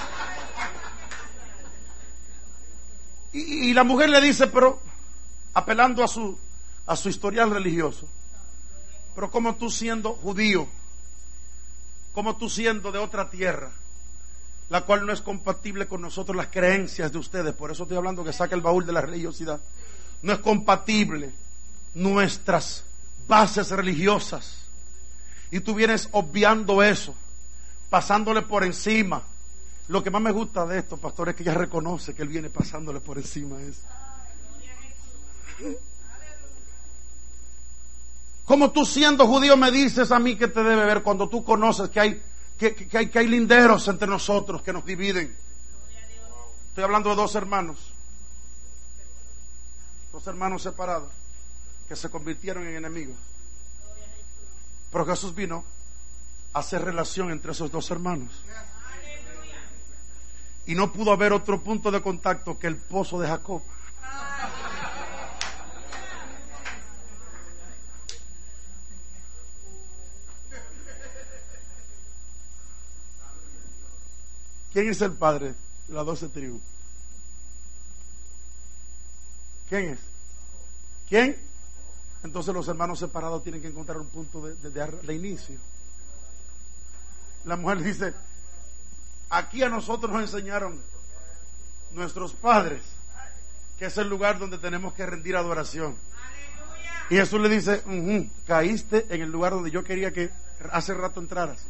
Y la mujer le dice, pero apelando a su historial religioso, pero como tú siendo judío, como tú siendo de otra tierra, la cual no es compatible con nosotros, las creencias de ustedes, por eso estoy hablando que saca el baúl de la religiosidad, no es compatible nuestras bases religiosas, y tú vienes obviando eso, pasándole por encima. Lo que más me gusta de esto, pastor, es que ella reconoce que él viene pasándole por encima a eso. Como tú siendo judío me dices a mí que te debe ver cuando tú conoces que hay linderos entre nosotros que nos dividen. Estoy hablando de dos hermanos separados que se convirtieron en enemigos. Pero Jesús vino a hacer relación entre esos dos hermanos. Y no pudo haber otro punto de contacto que el pozo de Jacob. ¿Quién es el padre de las 12 tribus? ¿Quién es? ¿Quién? Entonces los hermanos separados tienen que encontrar un punto de inicio. La mujer dice, aquí a nosotros nos enseñaron nuestros padres que es el lugar donde tenemos que rendir adoración. Y Jesús le dice, caíste en el lugar donde yo quería que hace rato entraras.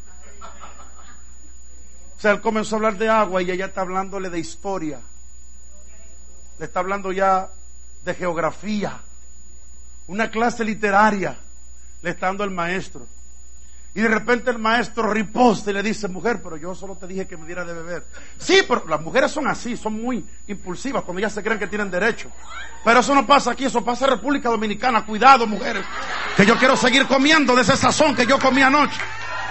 O sea, él comenzó a hablar de agua y ella está hablándole de historia. Le está hablando ya de geografía. Una clase literaria le está dando el maestro. Y de repente el maestro riposta y le dice, mujer, pero yo solo te dije que me diera de beber. Sí, pero las mujeres son así, son muy impulsivas cuando ya se creen que tienen derecho. Pero eso no pasa aquí, eso pasa en República Dominicana. Cuidado, mujeres, que yo quiero seguir comiendo de ese sazón que yo comí anoche.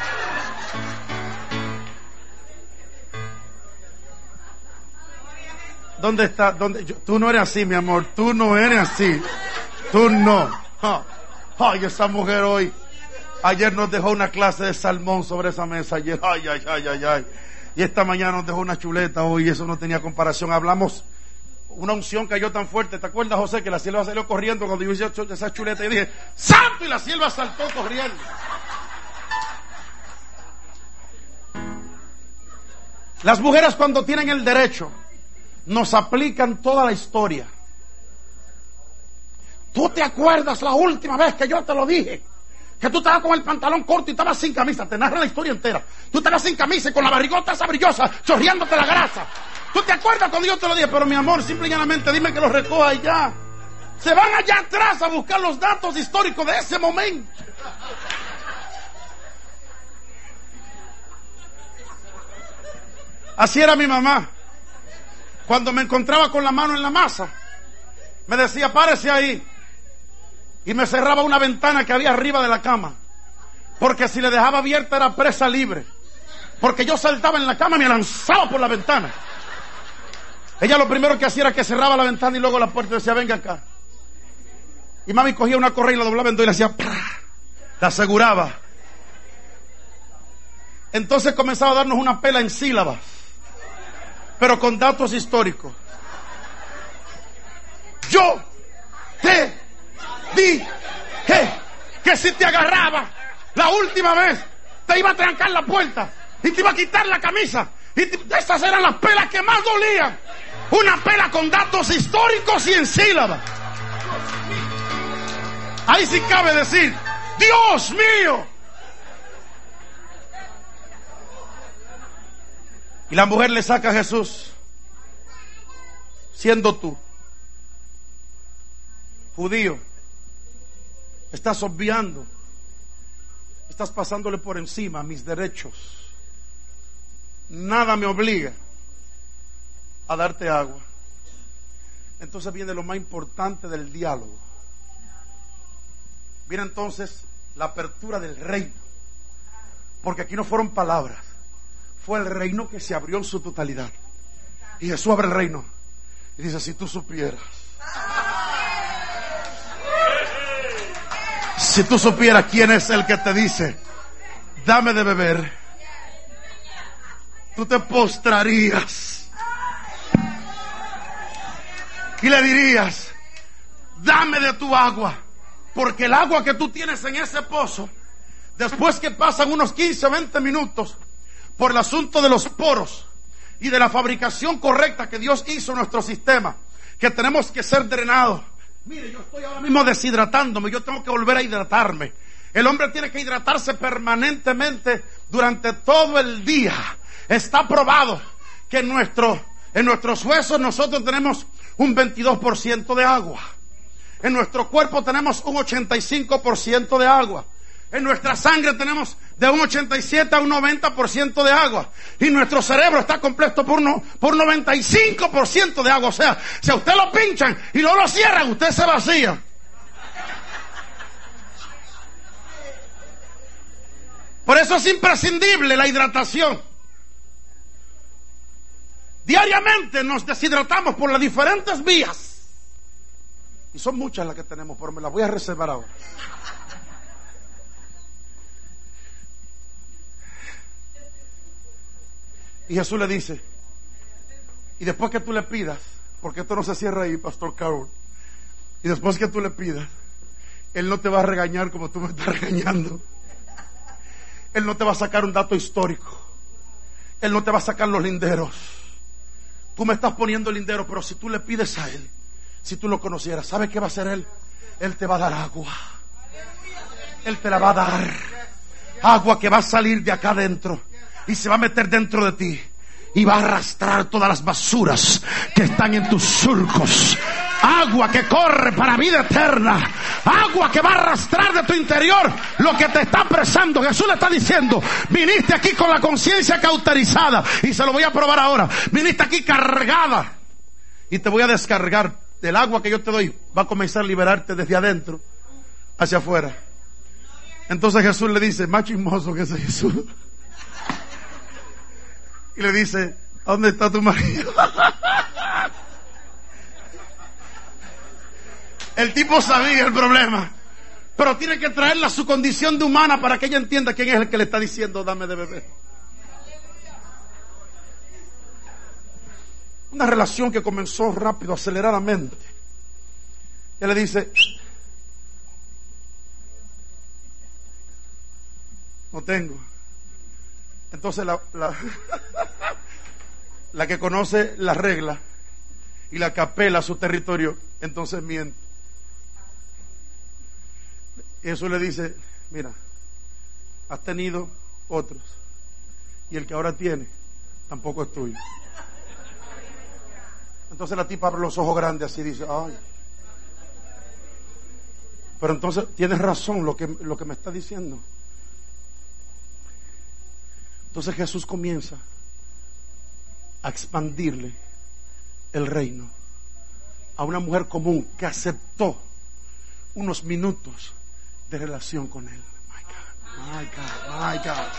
¿Dónde está? Tú no eres así, mi amor. Tú no eres así. Tú no. Ay, esa mujer hoy. Ayer nos dejó una clase de salmón sobre esa mesa. Ayer, ay. Y esta mañana nos dejó una chuleta hoy. Eso no tenía comparación. Hablamos. Una unción cayó tan fuerte. ¿Te acuerdas, José, que la sierva salió corriendo cuando yo hice esa chuleta? Y dije, ¡santo! Y la sierva saltó corriendo. Las mujeres, cuando tienen el derecho, nos aplican toda la historia. ¿Tú te acuerdas la última vez que yo te lo dije? Que tú estabas con el pantalón corto y estabas sin camisa. Te narra la historia entera. Tú estabas sin camisa y con la barrigota esa brillosa, chorreándote la grasa. ¿Tú te acuerdas cuando yo te lo dije? Pero mi amor, simple y llanamente dime que lo recoja y ya. Se van allá atrás a buscar los datos históricos de ese momento. Así era mi mamá. Cuando me encontraba con la mano en la masa, me decía, párese ahí. Y me cerraba una ventana que había arriba de la cama. Porque si le dejaba abierta era presa libre. Porque yo saltaba en la cama y me lanzaba por la ventana. Ella lo primero que hacía era que cerraba la ventana y luego la puerta y decía, venga acá. Y mami cogía una correa y la doblaba en dos y le hacía, ¡prá! La aseguraba. Entonces comenzaba a darnos una pela en sílabas, pero con datos históricos. Yo te dije que si te agarraba la última vez te iba a trancar la puerta y te iba a quitar la camisa y esas eran las pelas que más dolían. Una pela con datos históricos y en sílabas. Ahí sí cabe decir, Dios mío. Y la mujer le saca a Jesús, siendo tú judío, estás obviando, estás pasándole por encima a mis derechos. Nada me obliga a darte agua. Entonces viene lo más importante del diálogo. Viene entonces la apertura del reino. Porque aquí no fueron palabras, fue el reino que se abrió en su totalidad. Y Jesús abre el reino y dice, si tú supieras, si tú supieras quién es el que te dice, dame de beber, tú te postrarías y le dirías, dame de tu agua, porque el agua que tú tienes en ese pozo, después que pasan unos 15 o 20 minutos por el asunto de los poros y de la fabricación correcta que Dios hizo en nuestro sistema, que tenemos que ser drenados. Mire, yo estoy ahora mismo deshidratándome, yo tengo que volver a hidratarme. El hombre tiene que hidratarse permanentemente durante todo el día. Está probado que en nuestros huesos nosotros tenemos un 22% de agua. En nuestro cuerpo tenemos un 85% de agua. En nuestra sangre tenemos de un 87 a un 90% de agua. Y nuestro cerebro está compuesto por 95% de agua. O sea, si a usted lo pinchan y no lo cierran, usted se vacía. Por eso es imprescindible la hidratación. Diariamente nos deshidratamos por las diferentes vías. Y son muchas las que tenemos, pero me las voy a reservar ahora. Y Jesús le dice, y después que tú le pidas, porque esto no se cierra ahí, Pastor Carol, y después que tú le pidas, Él no te va a regañar como tú me estás regañando. Él no te va a sacar un dato histórico. Él no te va a sacar los linderos. Tú me estás poniendo linderos, pero si tú le pides a Él, si tú lo conocieras, ¿sabes qué va a hacer Él? Él te va a dar agua. Él te la va a dar. Agua que va a salir de acá adentro y se va a meter dentro de ti y va a arrastrar todas las basuras que están en tus surcos. Agua que corre para vida eterna. Agua que va a arrastrar de tu interior lo que te está apresando. Jesús le está diciendo, viniste aquí con la conciencia cauterizada, y se lo voy a probar ahora. Viniste aquí cargada y te voy a descargar. Del agua que yo te doy va a comenzar a liberarte desde adentro hacia afuera. Entonces Jesús le dice, más chismoso que ese Jesús, y le dice, ¿dónde está tu marido? El tipo sabía el problema, pero tiene que traerla a su condición de humana para que ella entienda quién es el que le está diciendo, dame de beber. Una relación que comenzó rápido, aceleradamente. Él le dice, no tengo. Entonces la que conoce la regla y la que apela a su territorio, entonces miente. Y eso le dice, mira, has tenido otros y el que ahora tiene tampoco es tuyo. Entonces la tipa abre los ojos grandes así y dice, ay, pero entonces tienes razón lo que me está diciendo. Entonces Jesús comienza a expandirle el reino a una mujer común que aceptó unos minutos de relación con él. My God, my God, my God.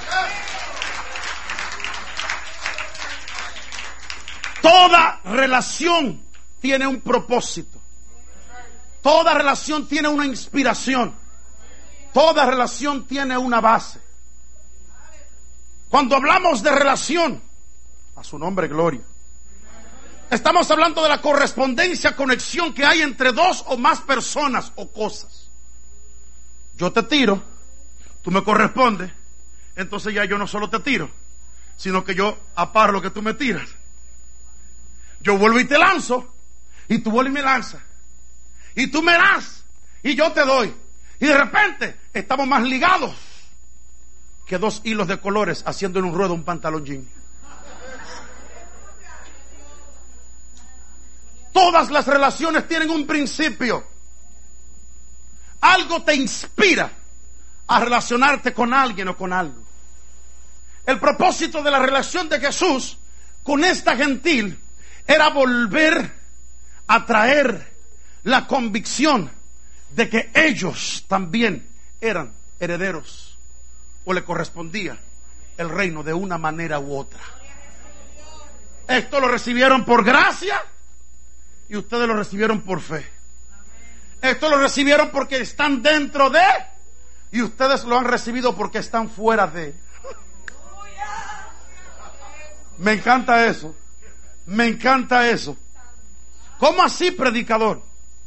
Toda relación tiene un propósito. Toda relación tiene una inspiración. Toda relación tiene una base. Cuando hablamos de relación, a su nombre gloria, estamos hablando de la correspondencia, conexión que hay entre dos o más personas o cosas. Yo te tiro, tú me correspondes, entonces ya yo no solo te tiro, sino que yo aparo lo que tú me tiras. Yo vuelvo y te lanzo, y tú vuelves y me lanzas, y tú me das, y yo te doy, y de repente estamos más ligados que dos hilos de colores haciendo en un ruedo un pantalón jean. Todas las relaciones tienen un principio. Algo te inspira a relacionarte con alguien o con algo. El propósito de la relación de Jesús con esta gentil era volver a traer la convicción de que ellos también eran herederos o le correspondía el reino de una manera u otra. Esto lo recibieron por gracia y ustedes lo recibieron por fe. Esto lo recibieron porque están dentro de, y ustedes lo han recibido porque están fuera de. Me encanta eso. Me encanta eso. ¿Cómo así, predicador?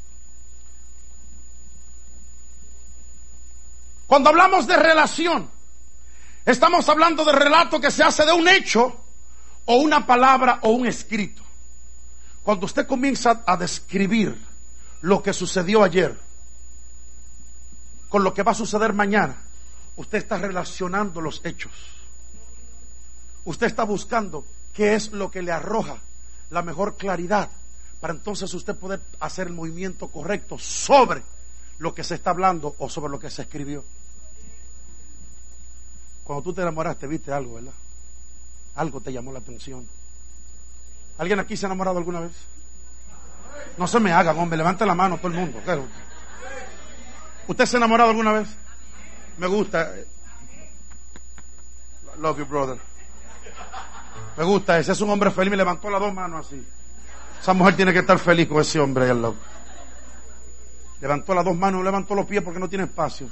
Cuando hablamos de relación, estamos hablando de relato que se hace de un hecho o una palabra o un escrito. Cuando usted comienza a describir lo que sucedió ayer con lo que va a suceder mañana, usted está relacionando los hechos. Usted está buscando qué es lo que le arroja la mejor claridad para entonces usted poder hacer el movimiento correcto sobre lo que se está hablando o sobre lo que se escribió. Cuando tú te enamoraste, viste algo, ¿verdad? Algo te llamó la atención. ¿Alguien aquí se ha enamorado alguna vez? No se me hagan, hombre, levante la mano todo el mundo. Claro. ¿Usted se ha enamorado alguna vez? Me gusta. Love you, brother. Me gusta ese. Es un hombre feliz. Me levantó las dos manos así. Esa mujer tiene que estar feliz con ese hombre ahí al lado. Levantó las dos manos, no levantó los pies porque no tiene espacio.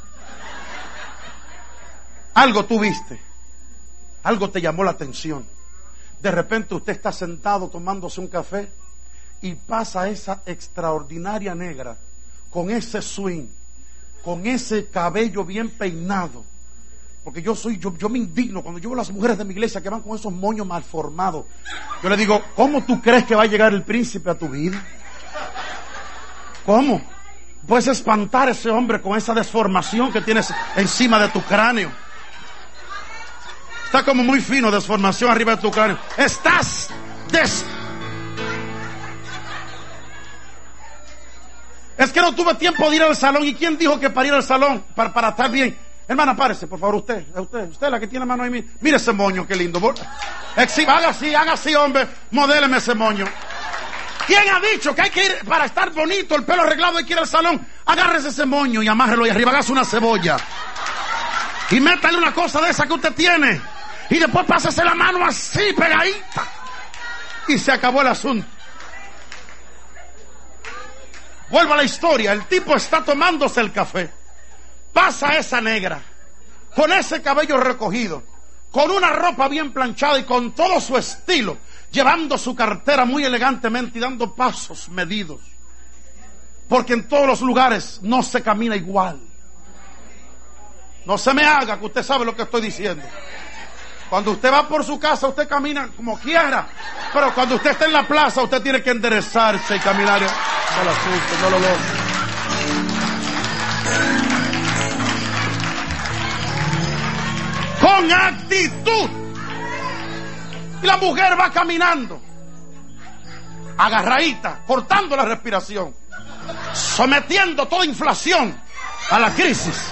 Algo tú viste. Algo te llamó la atención. De repente usted está sentado tomándose un café y pasa esa extraordinaria negra con ese swing, con ese cabello bien peinado. Porque yo me indigno cuando yo veo a las mujeres de mi iglesia que van con esos moños mal formados. Yo le digo, ¿cómo tú crees que va a llegar el príncipe a tu vida? ¿Cómo? Puedes espantar a ese hombre con esa deformación que tienes encima de tu cráneo. Está como muy fino, deformación arriba de tu cráneo. Estás Es que no tuve tiempo de ir al salón. ¿Y quién dijo que para ir al salón? Para estar bien. Hermana, párese, por favor, usted la que tiene mano ahí. Mire ese moño, qué lindo. Haga así, hombre. Modéleme ese moño. ¿Quién ha dicho que hay que ir para estar bonito, el pelo arreglado, hay que ir al salón? Agárrese ese moño y amárrelo y arriba hágase una cebolla. Y métale una cosa de esa que usted tiene. Y después pásese la mano así, pegadita. Y se acabó el asunto. Vuelvo a la historia. El tipo está tomándose el café. Pasa esa negra, con ese cabello recogido, con una ropa bien planchada y con todo su estilo, llevando su cartera muy elegantemente y dando pasos medidos. Porque en todos los lugares no se camina igual. No se me haga, que usted sabe lo que estoy diciendo. Cuando usted va por su casa, usted camina como quiera. Pero cuando usted está en la plaza, usted tiene que enderezarse y caminar. No lo asuste, no lo logre. Con actitud. Y la mujer va caminando, agarradita, cortando la respiración, sometiendo toda inflación a la crisis.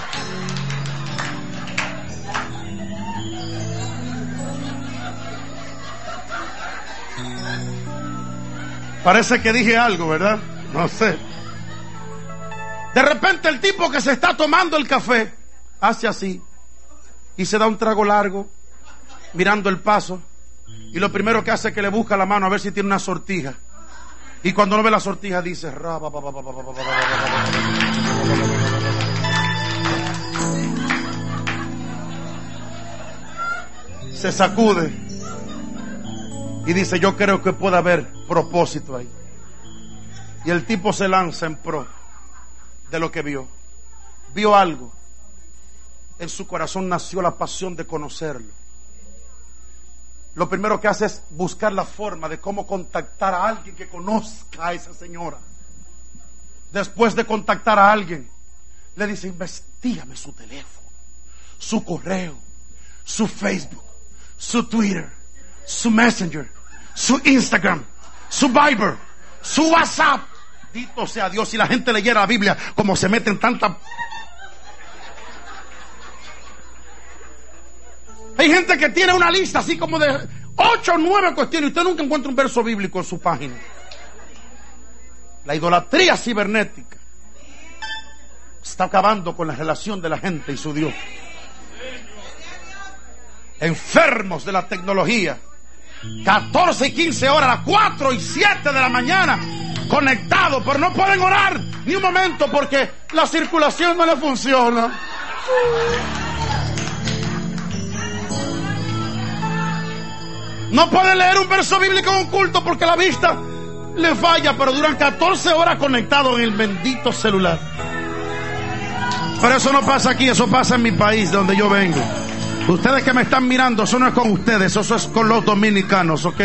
Parece que dije algo, ¿verdad? No sé. De repente el tipo que se está tomando el café hace así y se da un trago largo, mirando el paso, y lo primero que hace es que le busca la mano a ver si tiene una sortija. Y cuando no ve la sortija dice se sacude y dice, yo creo que puede haber propósito ahí. Y el tipo se lanza en pro de lo que vio algo. En su corazón nació la pasión de conocerlo. lo primero que hace es buscar la forma de cómo contactar a alguien que conozca a esa señora. Después de contactar a alguien, le dice: investígame su teléfono, su correo, su Facebook, su Twitter, su Messenger, su Instagram, su Viber, su WhatsApp. Dito sea Dios, si la gente leyera la Biblia como se mete en tanta... Hay gente que tiene una lista así como de 8 o 9 cuestiones y usted nunca encuentra un verso bíblico en su página. La idolatría cibernética está acabando con la relación de la gente y su Dios. Enfermos de la tecnología, 14 y 15 horas, a las 4 y 7 de la mañana, conectados, pero no pueden orar ni un momento porque la circulación no le funciona. No pueden leer un verso bíblico en un culto porque la vista le falla, pero duran 14 horas conectados en el bendito celular. Pero eso no pasa aquí, eso pasa en mi país, de donde yo vengo. Ustedes que me están mirando, eso no es con ustedes, eso es con los dominicanos, ¿ok?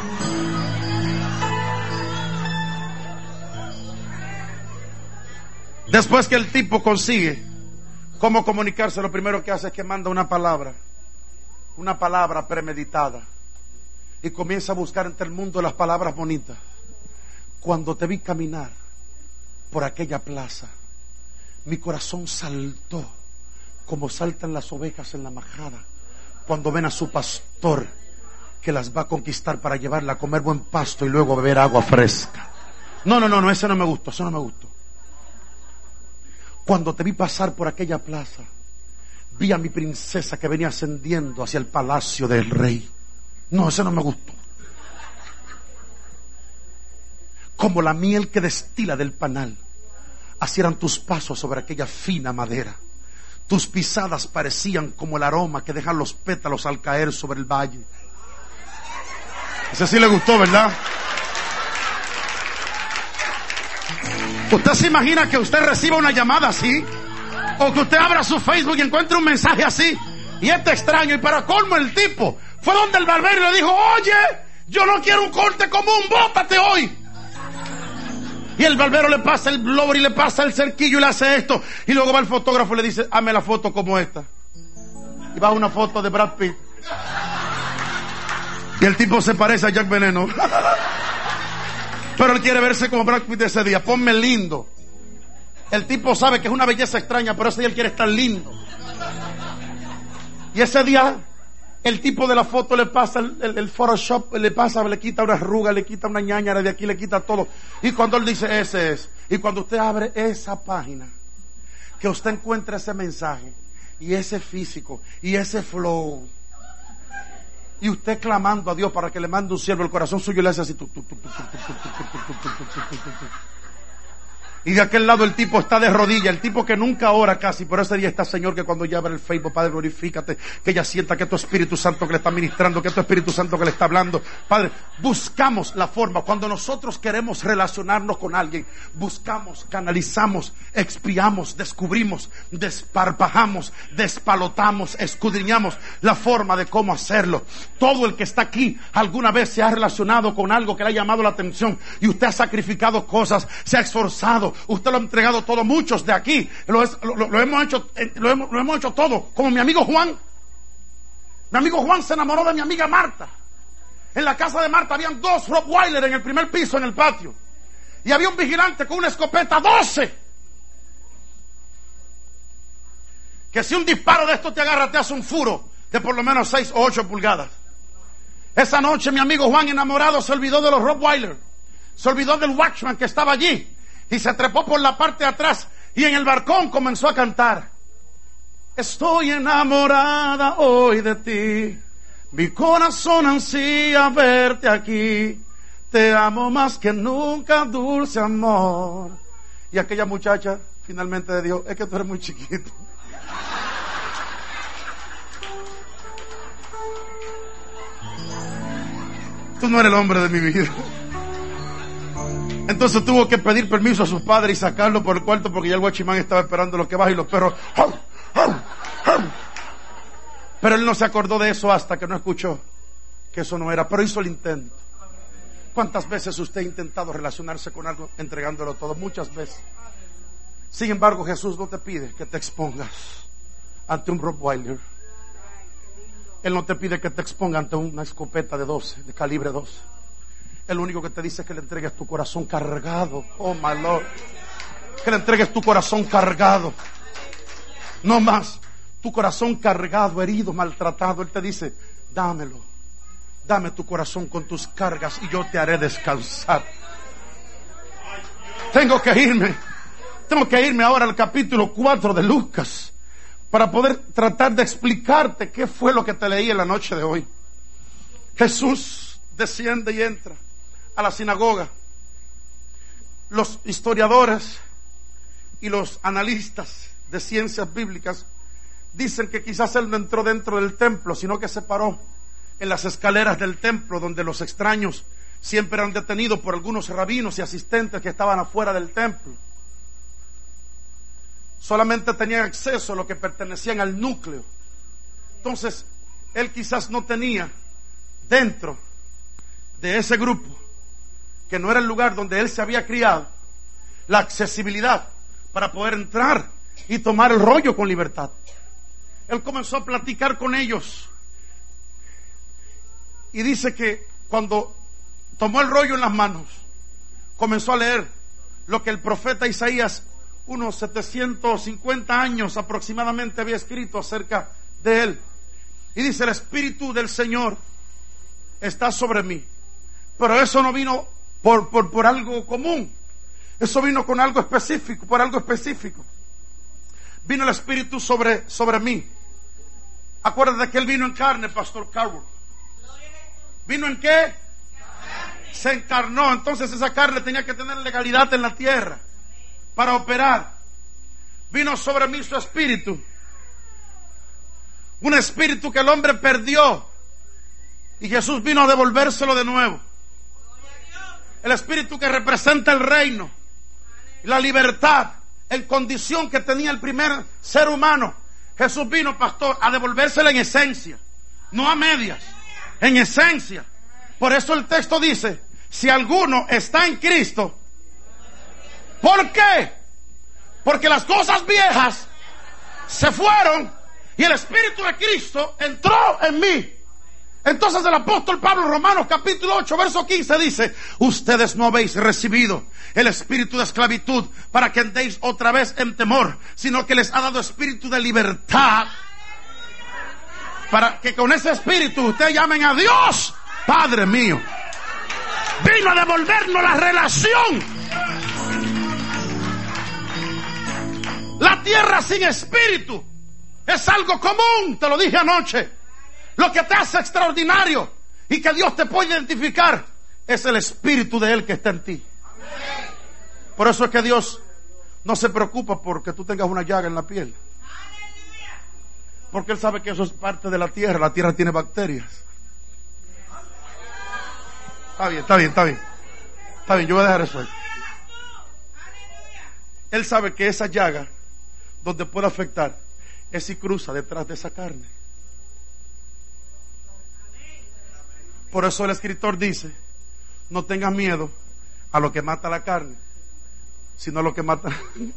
Después que el tipo consigue cómo comunicarse, lo primero que hace es que manda una palabra premeditada, y comienza a buscar entre el mundo las palabras bonitas. Cuando te vi caminar por aquella plaza, mi corazón saltó como saltan las ovejas en la majada cuando ven a su pastor que las va a conquistar para llevarla a comer buen pasto y luego beber agua fresca. No, ese no me gustó, eso no me gustó. Cuando te vi pasar por aquella plaza, vi a mi princesa que venía ascendiendo hacia el palacio del rey. No, ese no me gustó. Como la miel que destila del panal, así eran tus pasos sobre aquella fina madera. Tus pisadas parecían como el aroma que dejan los pétalos al caer sobre el valle. Ese sí le gustó, ¿verdad? ¿Usted se imagina que usted reciba una llamada así? O que usted abra su Facebook y encuentre un mensaje así. Y este extraño, y para colmo el tipo fue donde el barbero y le dijo: oye, yo no quiero un corte común, bótate hoy. Y el barbero le pasa el blower y le pasa el cerquillo y le hace esto. Y luego va el fotógrafo y le dice: hazme la foto como esta. Y va una foto de Brad Pitt. Y el tipo se parece a Jack Veneno. Pero él quiere verse como Brad Pitt ese día. Ponme lindo. El tipo sabe que es una belleza extraña, pero ese día él quiere estar lindo. Y ese día el tipo de la foto le pasa el Photoshop, le quita una arruga, le quita una ñañara de aquí, le quita todo. Y cuando él dice: ese es. Y cuando usted abre esa página, que usted encuentra ese mensaje, y ese físico, y ese flow, y usted clamando a Dios para que le mande un siervo, el corazón suyo le hace así. Y de aquel lado el tipo está de rodillas, el tipo que nunca ora casi, pero ese día está: Señor, que cuando ya abre el Facebook, Padre, glorifícate, que ella sienta que es tu Espíritu Santo que le está ministrando, que es tu Espíritu Santo que le está hablando. Padre, buscamos la forma, cuando nosotros queremos relacionarnos con alguien, buscamos, canalizamos, expiamos, descubrimos, desparpajamos, despalotamos, escudriñamos la forma de cómo hacerlo. Todo el que está aquí alguna vez se ha relacionado con algo que le ha llamado la atención, y usted ha sacrificado cosas, se ha esforzado, usted lo ha entregado todo. Muchos de aquí lo hemos hecho todo. Como mi amigo Juan. Mi amigo Juan se enamoró de mi amiga Marta. En la casa de Marta habían 2 Rottweiler en el primer piso, en el patio, y había un vigilante con una escopeta 12, que si un disparo de esto te agarra, te hace un furo de por lo menos 6 o 8 pulgadas. Esa noche mi amigo Juan, enamorado, se olvidó de los Rottweiler, se olvidó del watchman que estaba allí, y se trepó por la parte de atrás, y en el balcón comenzó a cantar: estoy enamorada hoy de ti, mi corazón ansía verte aquí, te amo más que nunca, dulce amor. Y aquella muchacha finalmente le dijo: es que tú eres muy chiquito. Tú no eres el hombre de mi vida. Entonces tuvo que pedir permiso a sus padres y sacarlo por el cuarto, porque ya el guachimán estaba esperando los que bajan y los perros. Pero él no se acordó de eso hasta que no escuchó que eso no era, pero hizo el intento. ¿Cuántas veces usted ha intentado relacionarse con algo entregándolo todo? Muchas veces. Sin embargo, Jesús no te pide que te expongas ante un Rottweiler. Él no te pide que te exponga ante una escopeta de 12, de calibre 12. El único que te dice es que le entregues tu corazón cargado. Oh my Lord. Que le entregues tu corazón cargado. No más. Tu corazón cargado, herido, maltratado. Él te dice, dámelo. Dame tu corazón con tus cargas y yo te haré descansar. Tengo que irme ahora al capítulo 4 de Lucas para poder tratar de explicarte qué fue lo que te leí en la noche de hoy. Jesús desciende y entra a la sinagoga. Los historiadores y los analistas de ciencias bíblicas dicen que quizás él no entró dentro del templo, sino que se paró en las escaleras del templo, donde los extraños siempre eran detenidos por algunos rabinos y asistentes que estaban afuera del templo. Solamente tenían acceso a lo que pertenecían al núcleo. Entonces, él quizás no tenía dentro de ese grupo, que no era el lugar donde él se había criado, la accesibilidad para poder entrar y tomar el rollo con libertad. Él comenzó a platicar con ellos. Y dice que cuando tomó el rollo en las manos, comenzó a leer lo que el profeta Isaías, unos 750 años aproximadamente, había escrito acerca de él. Y dice, el Espíritu del Señor está sobre mí. Pero eso no vino por algo común. Eso vino con algo específico, por algo específico. Vino el Espíritu sobre mí. Acuérdate que él vino en carne, Pastor Carroll. ¿Vino en qué? Se encarnó. Entonces esa carne tenía que tener legalidad en la tierra para operar. Vino sobre mí su espíritu. Un espíritu que el hombre perdió. Y Jesús vino a devolvérselo de nuevo. El espíritu que representa el reino, la libertad, en condición que tenía el primer ser humano. Jesús vino, pastor, a devolvérsela en esencia, no a medias. En esencia. Por eso el texto dice, si alguno está en Cristo. ¿Por qué? Porque las cosas viejas se fueron y el Espíritu de Cristo entró en mí. Entonces el apóstol Pablo, Romanos capítulo 8, verso 15 dice, ustedes no habéis recibido el espíritu de esclavitud para que andéis otra vez en temor, sino que les ha dado espíritu de libertad, para que con ese espíritu ustedes llamen a Dios Padre mío. Vino a devolvernos la relación. La tierra sin espíritu es algo común, te lo dije anoche. Lo que te hace extraordinario y que Dios te puede identificar es el espíritu de Él que está en ti. Por eso es que Dios no se preocupa porque tú tengas una llaga en la piel. Porque Él sabe que eso es parte de la tierra. La tierra tiene bacterias. Está bien, yo voy a dejar eso ahí. Él sabe que esa llaga, donde puede afectar, es si cruza detrás de esa carne. Por eso el escritor dice, no tengas miedo a lo que mata la carne, sino a lo que mata.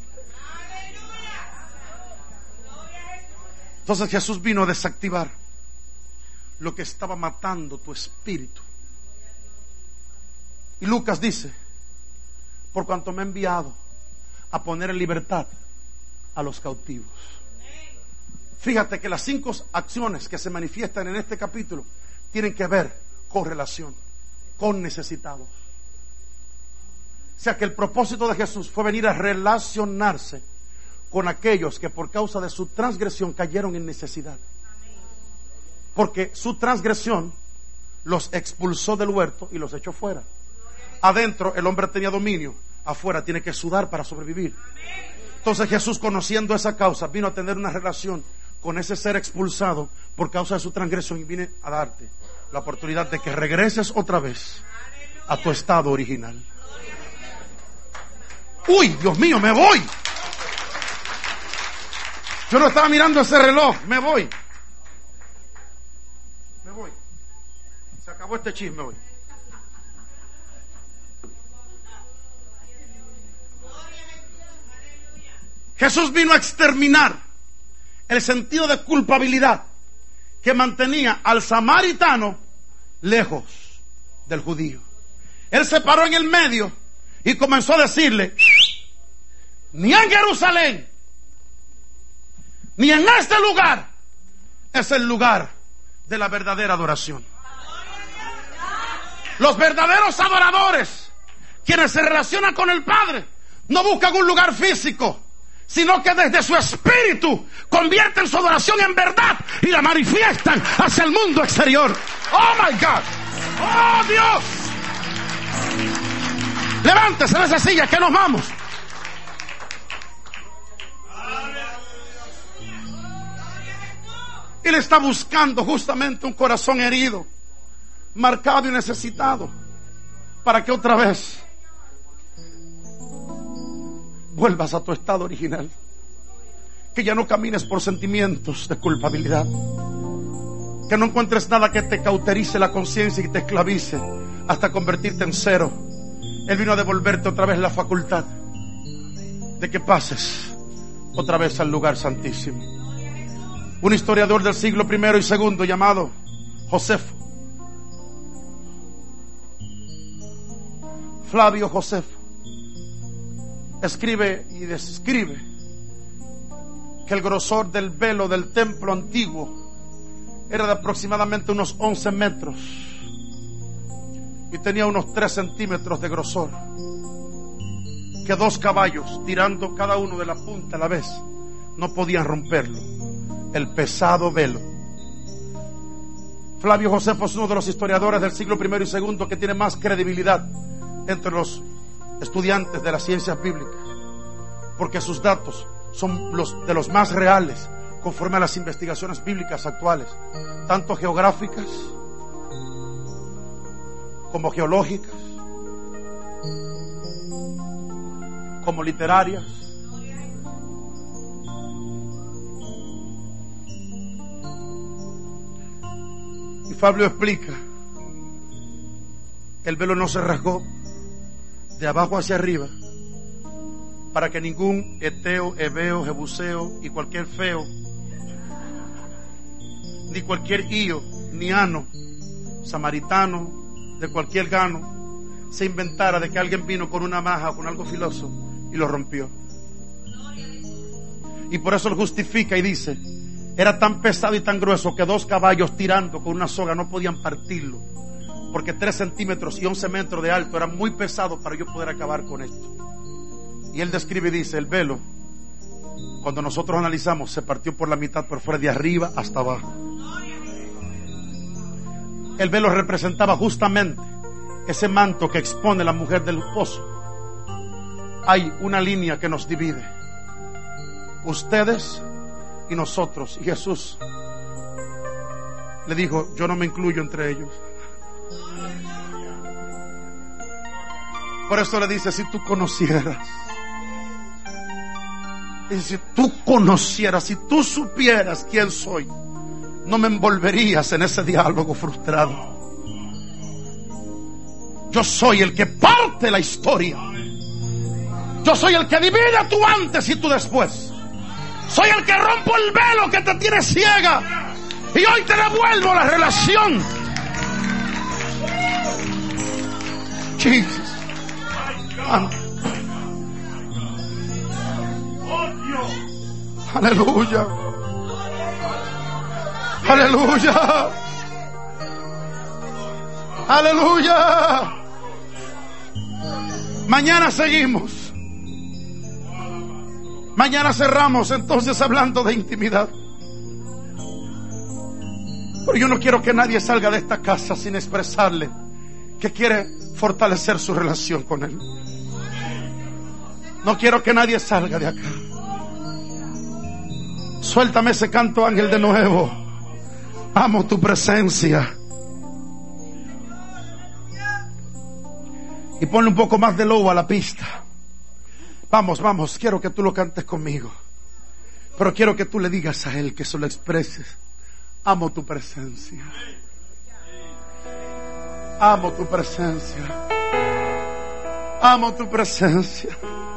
Entonces Jesús vino a desactivar lo que estaba matando tu espíritu. Y Lucas dice, por cuanto me ha enviado a poner en libertad a los cautivos. Fíjate que las 5 acciones que se manifiestan en este capítulo tienen que ver con relación, con necesitados. O sea que el propósito de Jesús fue venir a relacionarse con aquellos que por causa de su transgresión cayeron en necesidad. Porque su transgresión los expulsó del huerto y los echó fuera. Adentro el hombre tenía dominio, afuera tiene que sudar para sobrevivir. Entonces Jesús, conociendo esa causa, vino a tener una relación con ese ser expulsado por causa de su transgresión y vine a darte la oportunidad de que regreses otra vez a tu estado original. Uy, Dios mío, me voy. Yo no estaba mirando ese reloj, me voy. Se acabó este chisme hoy. Jesús vino a exterminar el sentido de culpabilidad que mantenía al samaritano lejos del judío. Él se paró en el medio y comenzó a decirle: ni en Jerusalén, ni en este lugar es el lugar de la verdadera adoración. Los verdaderos adoradores, quienes se relacionan con el Padre, no buscan un lugar físico, sino que desde su espíritu convierten su adoración en verdad y la manifiestan hacia el mundo exterior. ¡Oh, my God! ¡Oh, Dios! Levántese de esa silla que nos vamos. Él está buscando justamente un corazón herido, marcado y necesitado, para que otra vez vuelvas a tu estado original, que ya no camines por sentimientos de culpabilidad, que no encuentres nada que te cauterice la conciencia y te esclavice hasta convertirte en cero. Él vino a devolverte otra vez la facultad de que pases otra vez al lugar santísimo. Un historiador del siglo I y II llamado Josefo, Flavio Josefo, escribe y describe que el grosor del velo del templo antiguo era de aproximadamente unos 11 metros y tenía unos 3 centímetros de grosor, que 2 caballos tirando cada uno de la punta a la vez no podían romperlo, el pesado velo. Flavio Josefo es uno de los historiadores del siglo I y II que tiene más credibilidad entre los estudiantes de las ciencias bíblicas, porque sus datos son de los más reales conforme a las investigaciones bíblicas actuales, tanto geográficas como geológicas, como literarias. Y Fabio explica: el velo no se rasgó de abajo hacia arriba para que ningún eteo, hebeo, jebuseo y cualquier feo, ni cualquier ío, ni ano, samaritano, de cualquier gano, se inventara de que alguien vino con una maja o con algo filoso y lo rompió. Y por eso lo justifica y dice: era tan pesado y tan grueso que 2 caballos tirando con una soga no podían partirlo, porque 3 centímetros y 11 metros de alto era muy pesado para yo poder acabar con esto. Y él describe y dice: el velo, cuando nosotros analizamos, se partió por la mitad, pero fue de arriba hasta abajo. El velo representaba justamente ese manto que expone la mujer del pozo. Hay una línea que nos divide, ustedes y nosotros. Y Jesús le dijo: yo no me incluyo entre ellos. Por eso le dice: si tú conocieras, y si tú conocieras, si tú supieras quién soy, no me envolverías en ese diálogo frustrado. Yo soy el que parte la historia. Yo soy el que divide tu antes y tu después. Soy el que rompo el velo que te tiene ciega y hoy te devuelvo la relación. Jesus. Aleluya. Aleluya. Aleluya. Mañana seguimos. Mañana cerramos entonces hablando de intimidad. Pero yo no quiero que nadie salga de esta casa sin expresarle que quiere fortalecer su relación con Él. No quiero que nadie salga de acá. Suéltame ese canto, ángel, de nuevo. Amo tu presencia. Y ponle un poco más de lobo a la pista. Vamos, vamos, quiero que tú lo cantes conmigo. Pero quiero que tú le digas a Él, que se lo expreses. Amo tu presencia. Amo tu presencia. Amo tu presencia.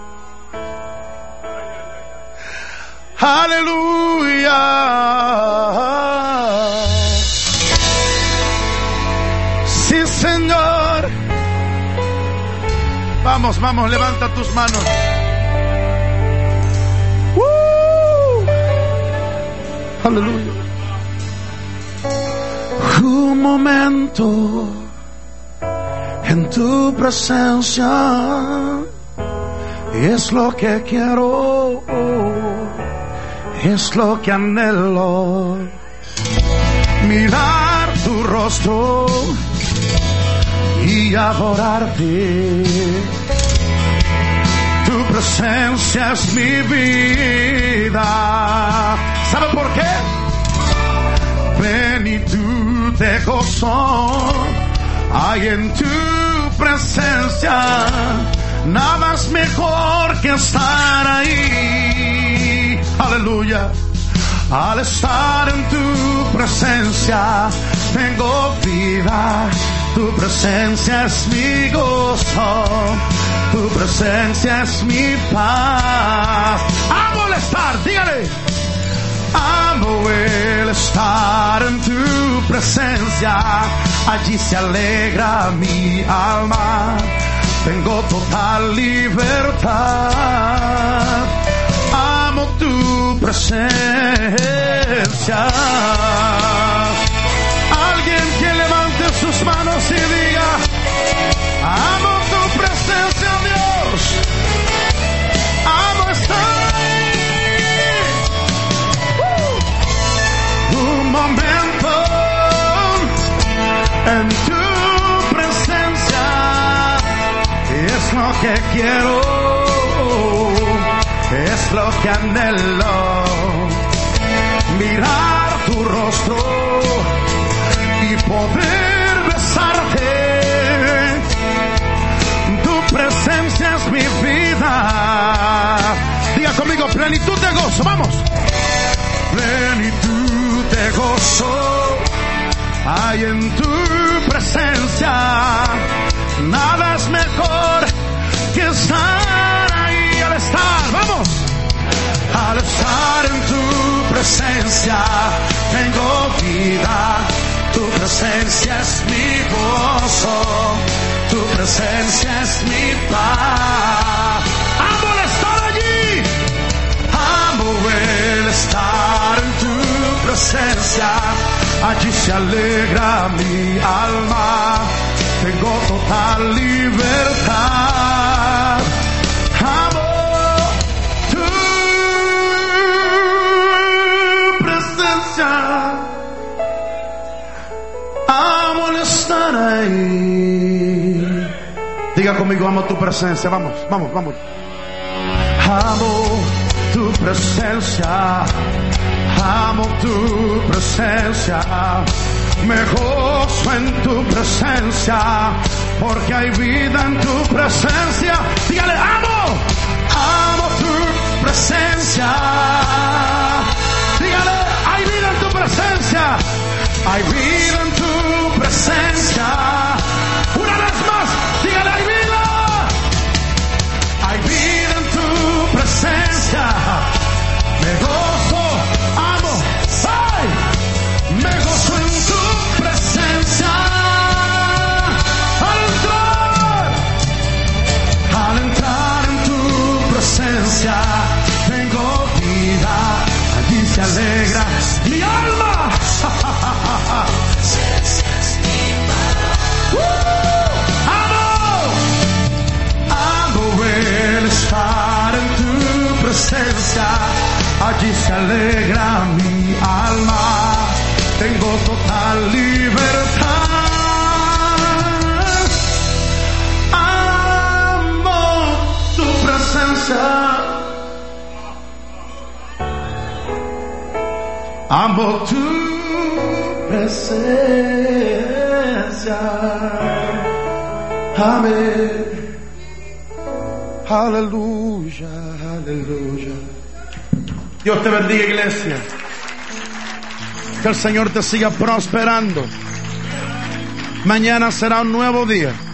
Aleluya. Sí, Señor. Vamos, vamos, levanta tus manos. Aleluya. Un momento en tu presencia es lo que quiero, es lo que anhelo. Mirar tu rostro y adorarte. Tu presencia es mi vida. ¿Sabe por qué? Plenitud de gozo hay en tu presencia. Nada es mejor que estar ahí. Aleluya. Al estar en tu presencia tengo vida. Tu presencia es mi gozo. Tu presencia es mi paz. Amo el estar, dígale. Amo el estar en tu presencia. Allí se alegra mi alma. Tengo total libertad. Amo tu presencia. Alguien que levante sus manos y diga: amo tu presencia, Dios. Amo estar ahí. Un momento en tu presencia es lo que quiero, es lo que anhelo. Mirar tu rostro y poder besarte. Tu presencia es mi vida. Diga conmigo: plenitud de gozo. Vamos. Plenitud de gozo hay en tu presencia. Nada es mejor que estar ahí. Al estar, vamos. Al estar en tu presencia tengo vida. Tu presencia es mi gozo. Tu presencia es mi paz. Amo el estar allí. Amo el estar en tu presencia. Allí se alegra mi alma. Tengo total libertad. Amo tu presencia. Amo el estar ahí. Diga conmigo: amo tu presencia. Vamos, vamos, vamos. Amo tu presencia. Amo tu presencia. Me gozo en tu presencia, porque hay vida en tu presencia. Dígale: amo, amo tu presencia. Dígale: hay vida en tu presencia. Hay vida en tu presencia. Una vez más, dígale: hay vida. Hay vida en tu presencia. Me gozo, amo, ¡ay! Me gozo en tu presencia. Al entrar en tu presencia tengo vida. Allí se alegra mi alma. Amo el estar en tu presencia. Allí se alegra mi alma. Tengo total libertad. Amo tu presencia. Amo tu presencia. Amén. Aleluya, aleluya. Dios te bendiga, iglesia. Que el Señor te siga prosperando. Mañana será un nuevo día.